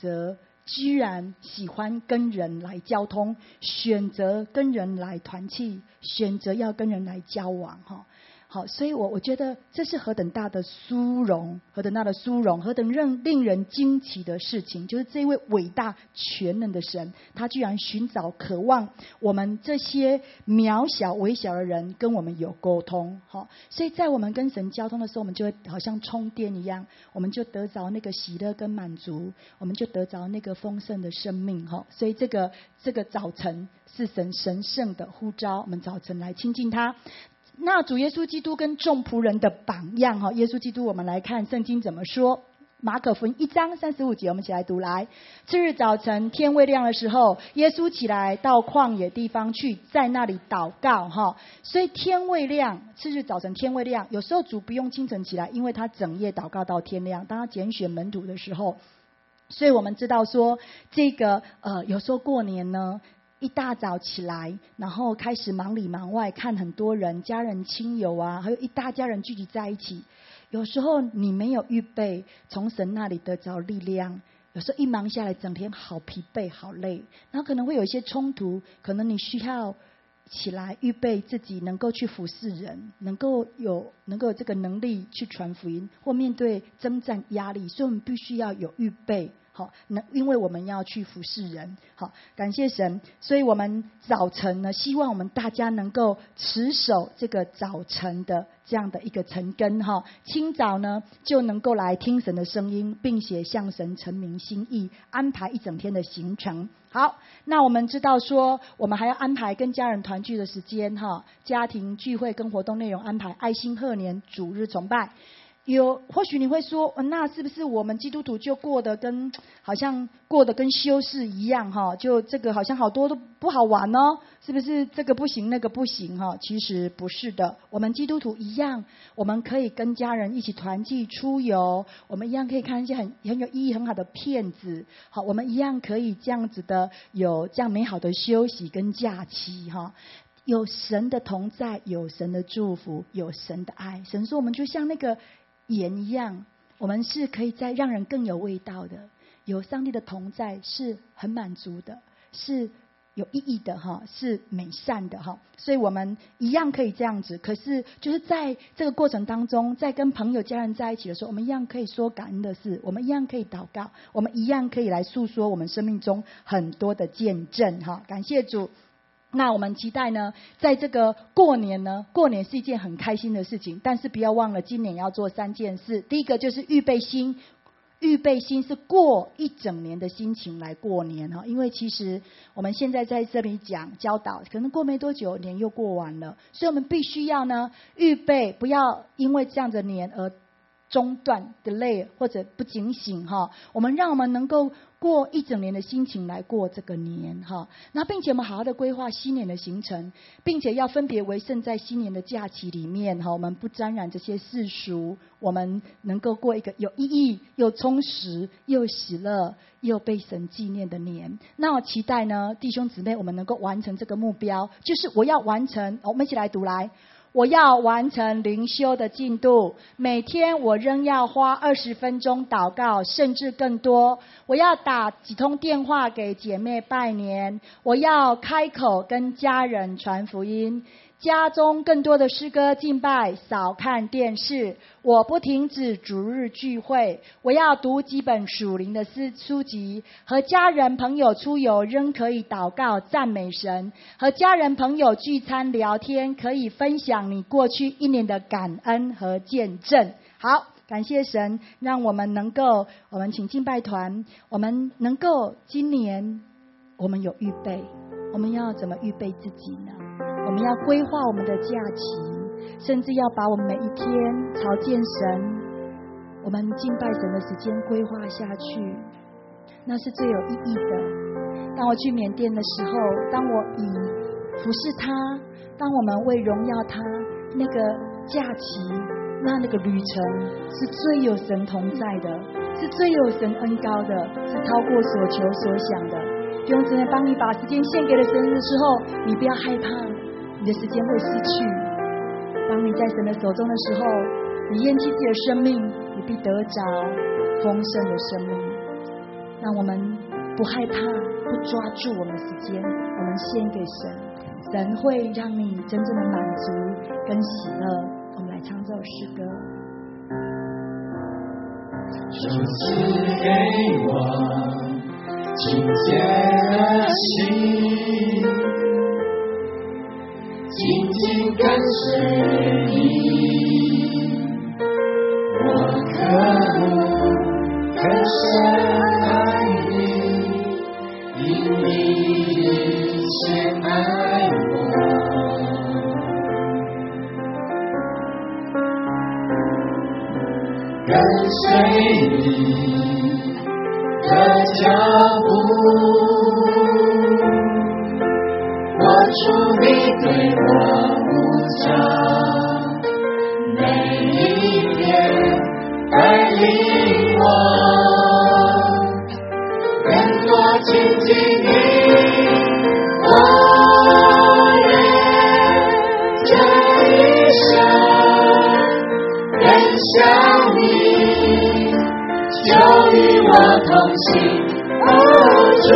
喜欢跟人来交通，选择跟人来团契，选择要跟人来交往哈。好，所以我觉得这是何等大的殊荣，何等令人惊奇的事情，就是这位伟大全能的神，他居然寻找渴望我们这些渺小微小的人跟我们有沟通。好，所以在我们跟神交通的时候，我们就会好像充电一样，我们就得着那个喜乐跟满足，我们就得着那个丰盛的生命。所以这个早晨是神圣的呼召，我们早晨来亲近他。那主耶稣基督跟众仆人的榜样，耶稣基督我们来看圣经怎么说。马可福音1章35节，我们一起来读来。次日早晨天未亮的时候，耶稣起来到旷野地方去，在那里祷告哈。所以天未亮，次日早晨天未亮，有时候主不用清晨起来，因为他整夜祷告到天亮，当他拣选门徒的时候。所以我们知道说这个有时候过年呢，一大早起来，然后开始忙里忙外，看很多人家人亲友啊，还有一大家人聚集在一起。有时候你没有预备从神那里得着力量，有时候一忙下来整天好疲惫好累，然后可能会有一些冲突，可能你需要起来预备自己能够去服侍人，能够有这个能力去传福音，或面对征战压力，所以我们必须要有预备。好，因为我们要去服侍人。好，感谢神。所以我们早晨呢，希望我们大家能够持守这个早晨的这样的一个晨更哈，清早呢就能够来听神的声音，并且向神陈明心意，安排一整天的行程。好，那我们知道说，我们还要安排跟家人团聚的时间哈，家庭聚会跟活动内容安排，爱心贺年主日崇拜。或许你会说，那是不是我们基督徒就好像过得跟修士一样哈？就这个好像好多都不好玩哦，是不是这个不行那个不行哈？其实不是的，我们基督徒一样，我们可以跟家人一起团聚出游，我们一样可以看一些很有意义很好的片子，好，我们一样可以这样子的有这样美好的休息跟假期哈。有神的同在，有神的祝福，有神的爱。神说我们就像那个盐一样，我们是可以再让人更有味道的。有上帝的同在是很满足的，是有意义的哈，是美善的哈。所以我们一样可以这样子。可是就是在这个过程当中，在跟朋友家人在一起的时候，我们一样可以说感恩的事，我们一样可以祷告，我们一样可以来诉说我们生命中很多的见证哈。感谢主。 那我们期待呢，在这个过年呢，过年是一件很开心的事情，但是不要忘了今年要做3件事。第一个就是预备心，预备心是过一整年的心情来过年哈，因为其实我们现在在这里讲教导，可能过没多久年又过完了，所以我们必须要呢预备，不要因为这样的年而中断 delay 或者不警醒哈，我们让我们能够过一整年的心情来过这个年哈，那并且我们好好的规划新年的行程，并且要分别为圣在新年的假期里面哈，我们不沾染这些世俗，我们能够过一个有意义又充实又喜乐又被神纪念的年。那我期待呢弟兄姊妹我们能够完成这个目标，就是我要完成，我们一起来读来，我要完成灵修的进度，每天我仍要花20分钟祷告，甚至更多。我要打几通电话给姐妹拜年，我要开口跟家人传福音，家中更多的诗歌敬拜，少看电视。我不停止主日聚会，我要读几本属灵的书籍，和家人朋友出游仍可以祷告赞美神，和家人朋友聚餐聊天，可以分享你过去1年的感恩和见证。好，感谢神让我们能够，我们请敬拜团，我们能够今年我们有预备，我们要怎么预备自己呢？我们要规划我们的假期，甚至要把我们每一天朝见神，我们敬拜神的时间规划下去，那是最有意义的。当我去缅甸的时候，当我以服侍他，当我们为荣耀他，那个假期那个旅程是最有神同在的，是最有神恩膏的，是超过所求所想的。弟兄姊妹，当你把时间献给了神的时候，你不要害怕你的时间会失去。当你在神的手中的时候，你厌弃自己的生命，你必得着丰盛的生命。让我们不害怕，不抓住我们的时间，我们献给神，神会让你真正的满足跟喜乐。我们来唱这首诗歌。 主赐给我清洁的心，紧紧跟随你，我更深爱你，因你先爱我。跟随你的脚步，我出你对我无常，每一天带领我，更多亲近你，我愿这一生更像你，就与我同行，主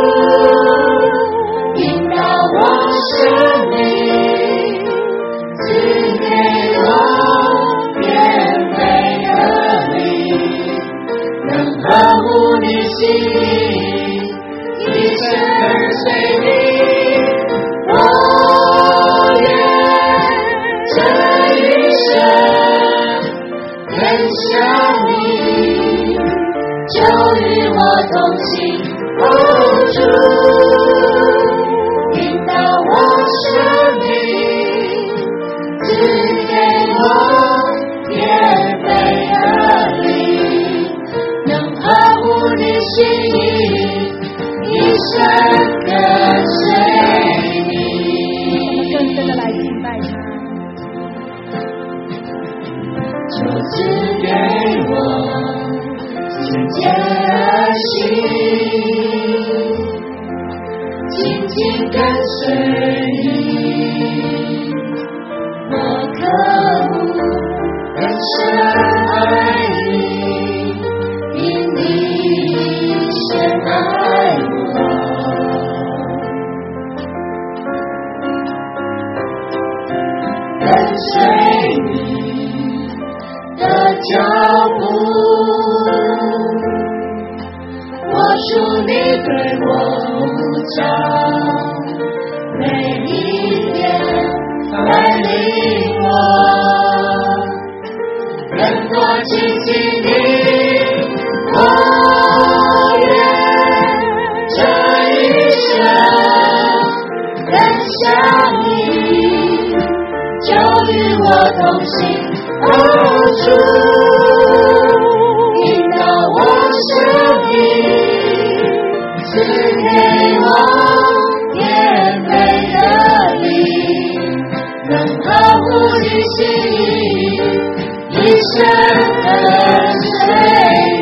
引导我生命，赐给我免费的力，能合乎你心意，一生跟随你，我愿这一生更像你，就与我同行，主引导我生命，赐给我免费的力，能合乎你心意，一生跟随你。 更深的来敬拜他， 就赐给我清洁的心，紧紧跟随你，我渴慕更深爱你，因你先爱我。跟随你的脚步，我属你对我无常，每同行，主引导我生命，赐给我甜美的灵，能合乎你心意，一生跟随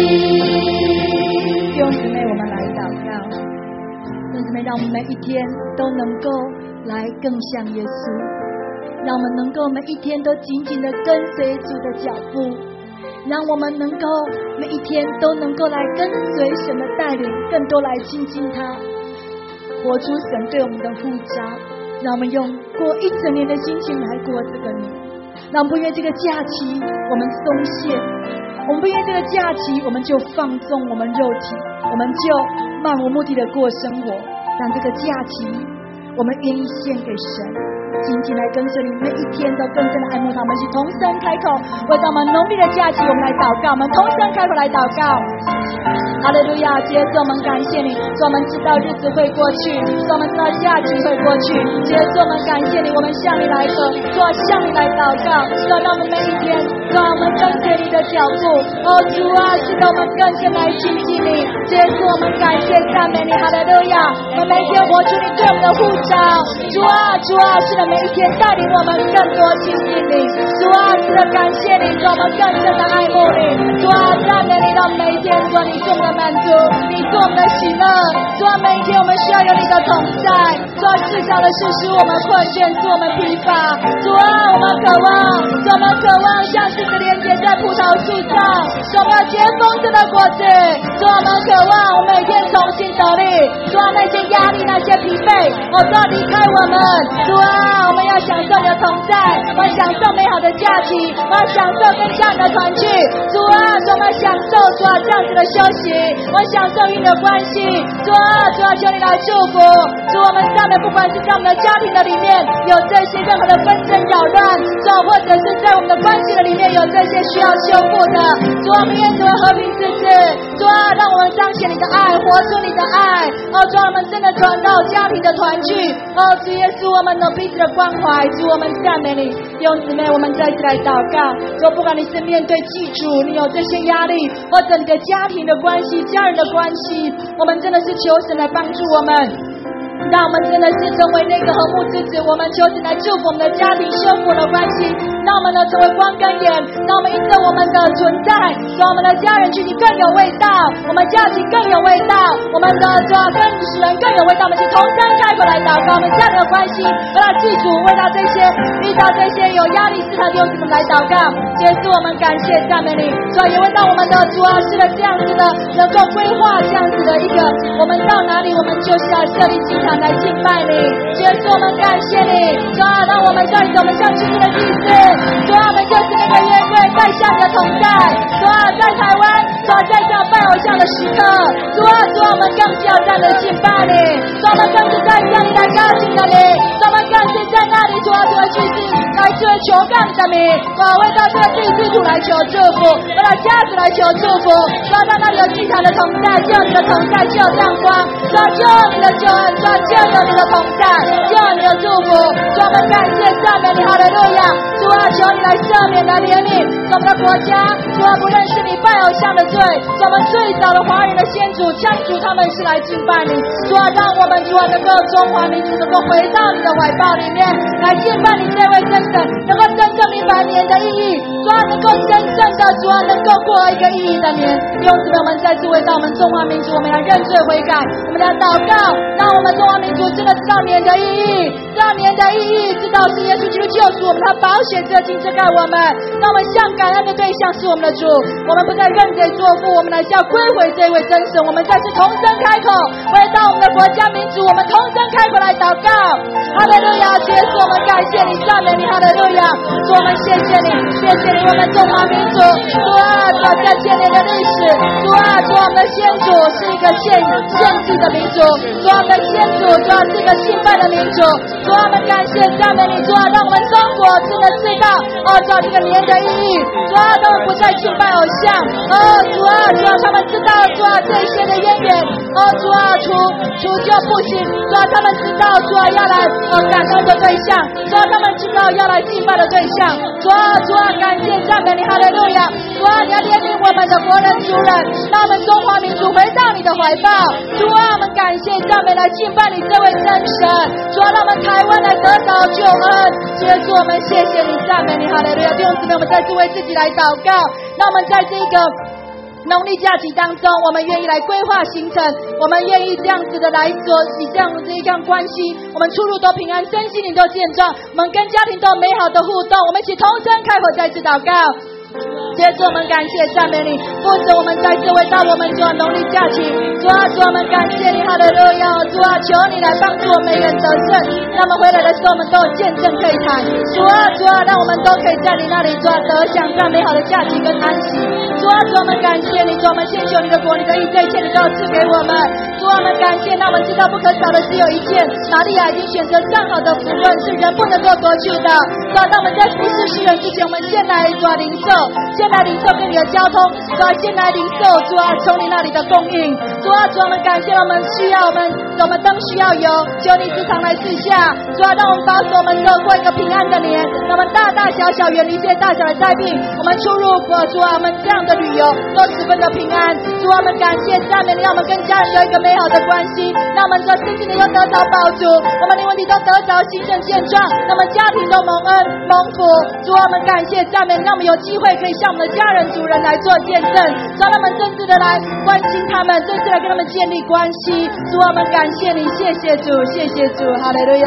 你。 弟兄姊妹，我们来祷告，弟兄姊妹，让我们每一天都能够来更像耶稣，让我们能够每一天都紧紧的跟随主的脚步，让我们能够每一天都能够来跟随神的带领，更多来亲近他，活出神对我们的呼召。让我们用过一整年的心情来过这个年，让我们不愿这个假期我们松懈，我们不愿这个假期我们就放纵我们肉体，我们就漫无目的的过生活，让这个假期我们愿意献给神，紧紧来跟随你，每一天都更深的爱慕他。我们一起同声开口，为到我们农历的假期我们来祷告，我们同声开口来祷告。哈利路亚！耶稣，我们感谢你，说我们知道日子会过去，说我们知道假期会过去。耶稣，我们感谢你，我们向你来喝，说向你来祷告，说让我们每一天，让我们跟随你的脚步。哦，主啊，是的，我们更深来亲近你。耶稣，我们感谢赞美你，哈利路亚！我们每天活出你对我们的呼召。主啊，主啊，是的，每一天带领我们更多亲近你。主啊，是的，感谢你，让我们更深的爱慕你。主啊，赞美你，让每一天说你是我们的满足，你是我们的喜乐。主啊，每一天我们需要有你的同在。主啊，世上的事使我们困倦，使我们疲乏。主啊，我们渴望，主我们渴望像枝子连结在葡萄树上，主我们要结丰盛的果子。主我们渴望我们每天重新得力。主啊，那些压力，那些疲惫，都要离开我们。主啊，我们要享受你的同在，我享受美好的假期，我享受跟家人的团聚。主啊，我们享受主啊这样子的休息，我享受与你的关系。主啊，主啊，求你来祝福。主，我们上面不管是在我们的家庭的里面有这些任何的纷争扰乱，主或者是在我们的关系的里面有这些需要修复的，主我们愿成为和平之子。主啊，让我们彰显你的爱，活出你的爱。主啊，我们真的转到家庭的团聚。主耶稣，我们有彼此的关怀。主，我们赞美你。弟兄姊妹，我们再一次来祷告。主，不管你是面对祭主，你有这些压力，或者你的家庭的关系、家人的关系，我们真的是求神来帮助我们，让我们真的是成为那个和睦之子。我们求神来祝福我们的家庭，修复我们的关系，让我们呢成为光跟盐，让我们因着我们的存在，让我们的家人聚集更有味道，我们家庭更有味道，我们的跟主人更有味道。我们是同声开口来祷告，我们家人的关系，为了祭主，为了这些遇到这些有压力试探的弟兄姊妹来祷告。耶稣，我们感谢赞美你，主啊，也为到我们的主啊，是的这样子的能够规划这样子的一个，我们到哪里我们就是要设立祭坛来敬拜你。耶稣，我们感谢你，主啊，让我们像你，我们像基督的祭司。主啊，我们就是那个约柜带下你的同在。主啊，在台湾，主啊，在这样拜偶像的时刻，主啊，主啊，我们更是要这样的敬拜你。主啊，我们更是在这样来高兴的你。主啊，我们更是在那里，主啊，主的祭司来求告你的名。主啊，为到这个祭司主来求祝福，为了家族来求祝福。主啊，在那里有祭坛的同在，就有你的同在，就有亮光。主啊，就有你的救恩，主啊，就有你的同在，就有你的祝福。主啊，我们感谢赞美你，哈利路亚。主啊，求你来赦免，来怜悯我们的国家。主啊，不认识你拜偶像的罪，主啊，我们最早的华人的先祖羌族，他们是来敬拜你。主啊，让我们主啊能够中华民族能够回到你的怀抱里面来敬拜你这位真神，能够真正明白年的意义。主啊，能够真正的主啊能够过一个意义的年。弟兄姊妹，我们再次为到我们中华民族，我们要认罪悔改，我们要祷告，让我们中华民族真的知道年的意义，知道年的意义，知道是耶稣基督救赎我们，他保险这金遮盖我们，让我们向感恩的对象是我们的主，我们不再认贼作父，我们来是要归回这位真神。我们再次同声开口，为到我们的国家民族，我们同声开口来祷告。哈利路亚！耶稣，我们感谢你，赞美你，哈利路亚！主，我们谢谢你，谢谢你，我们中华民族。主啊，主在千年的历史，主啊，主我们的先祖是一个献祭的民族，主我们的先祖，主啊是一个敬拜的民族。主啊，我们感谢赞美你，主啊，让我们中国真的知道主啊这个年的意义。主啊，他们不再敬拜偶像。主啊，主啊，他们知道主啊这些的渊源。主啊，除旧不新。主啊，他们知道主啊要来感恩的对象。主啊，他们知道要来敬拜的对象。 上。主啊，感谢赞美你，哈利路亚！主啊，你要怜悯我们的国人族人，让我们中华民族回到你的怀抱。主啊，我们感谢赞美来敬拜你这位真神。主啊，让我们台湾来得到救恩。接着我们谢谢你，赞美你，哈利路亚！弟兄姊妹，我们再次为自己来祷告。那我们在这个农历假期当中，我们愿意来规划行程，我们愿意这样子的来做，以这样的一样关系，我们出入都平安，身心灵都健壮，我们跟家庭都有美好的互动。我们一起同声开口，再次祷告。接着我们感谢赞美你，父子，我们再次回到我们主啊农历假期，主啊，我们感谢你，哈利路亚！主啊，求你来帮助我们每人得胜，让我们回来的时候我们都有见证可以谈。主啊，让我们都可以在你那里主啊得享这样美好的假期跟安息。主啊，我们感谢你，主啊，我们先求你的国，你的义，这一切你都要赐给我们。主啊，我们感谢，那我们知道不可少的只有一件，玛利亚已经选择上好的福分，是人不能够夺去的。主啊，当我们在服侍世人之前，我们先来主啊领受。先来领受跟你的交通，主啊，先来领受主啊从你那里的供应。主啊，我们感谢我们需要我们灯需要油，求你时常来赐下。主啊，让我们保守我们过一个平安的年，让我们大大小小远离这些大小的灾病，我们出入主啊，我们这样的旅游都十分的平安。主啊，我们感谢赞美你，让我们跟家人有一个美好的关系，让我们身心灵都得着饱足，我们灵问题都得着兴盛健壮，让我们家庭都蒙恩蒙福。主啊，我们感谢赞美你，让我们有机会可以向我们的家人族人来做见证，让他们真挚的来关心他们，真挚的跟他们建立关系。主啊，我们感谢你，谢谢主，谢谢主，哈利路亚！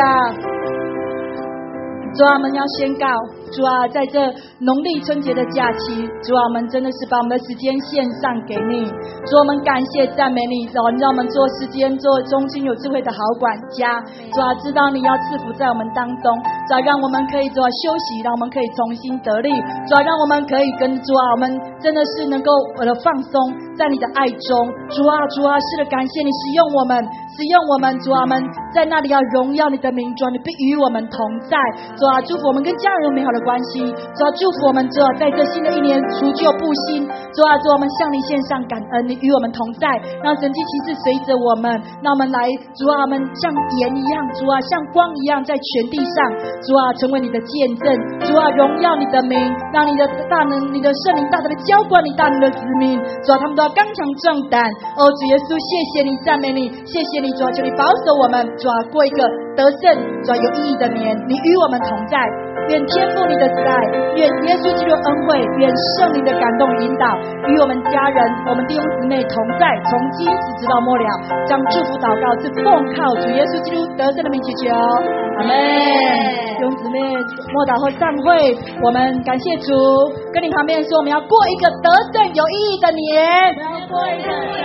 主啊，我们要宣告，主啊，在这农历春节的假期，主啊，我们真的是把我们的时间献上给你。主啊，我们感谢赞美你，主啊，让我们做时间，做忠心有智慧的好管家。主啊，知道你要赐福在我们当中，主啊，让我们可以主啊休息，让我们可以重新得力。主啊，让我们可以跟主啊，我们真的是能够放松在你的爱中。主啊，是的，感谢你使用我们，主啊，我们在那里要荣耀你的名，主啊，你必与我们同在。主啊，祝福我们跟家人有美好的关系。主啊，祝福我们，主啊，在这新的一年除旧布新。主啊，我们向你献上感恩，你与我们同在，让神迹奇事随着我们，让我们来，主啊，我们像盐一样，主啊，像光一样在全地上，主啊，成为你的见证。主啊，荣耀你的名，让你的大能，你的圣灵大大的浇灌你大能的子民。主啊，他们都要刚强壮胆。主耶稣，谢谢你，赞美你，谢谢你，主啊，求你保守我们，主啊，过一个得胜，主啊，有意义的年，你与我们同在。愿天父你的慈爱，愿耶稣基督恩惠，愿圣灵的感动引导，与我们家人、我们弟兄姊妹同在，从今直到末了。将祝福祷告是奉靠主耶稣基督得胜的名祈求，阿们。弟兄姊妹，默祷后散会，我们感谢主。跟你旁边说，我们要过一个得胜有意义的年。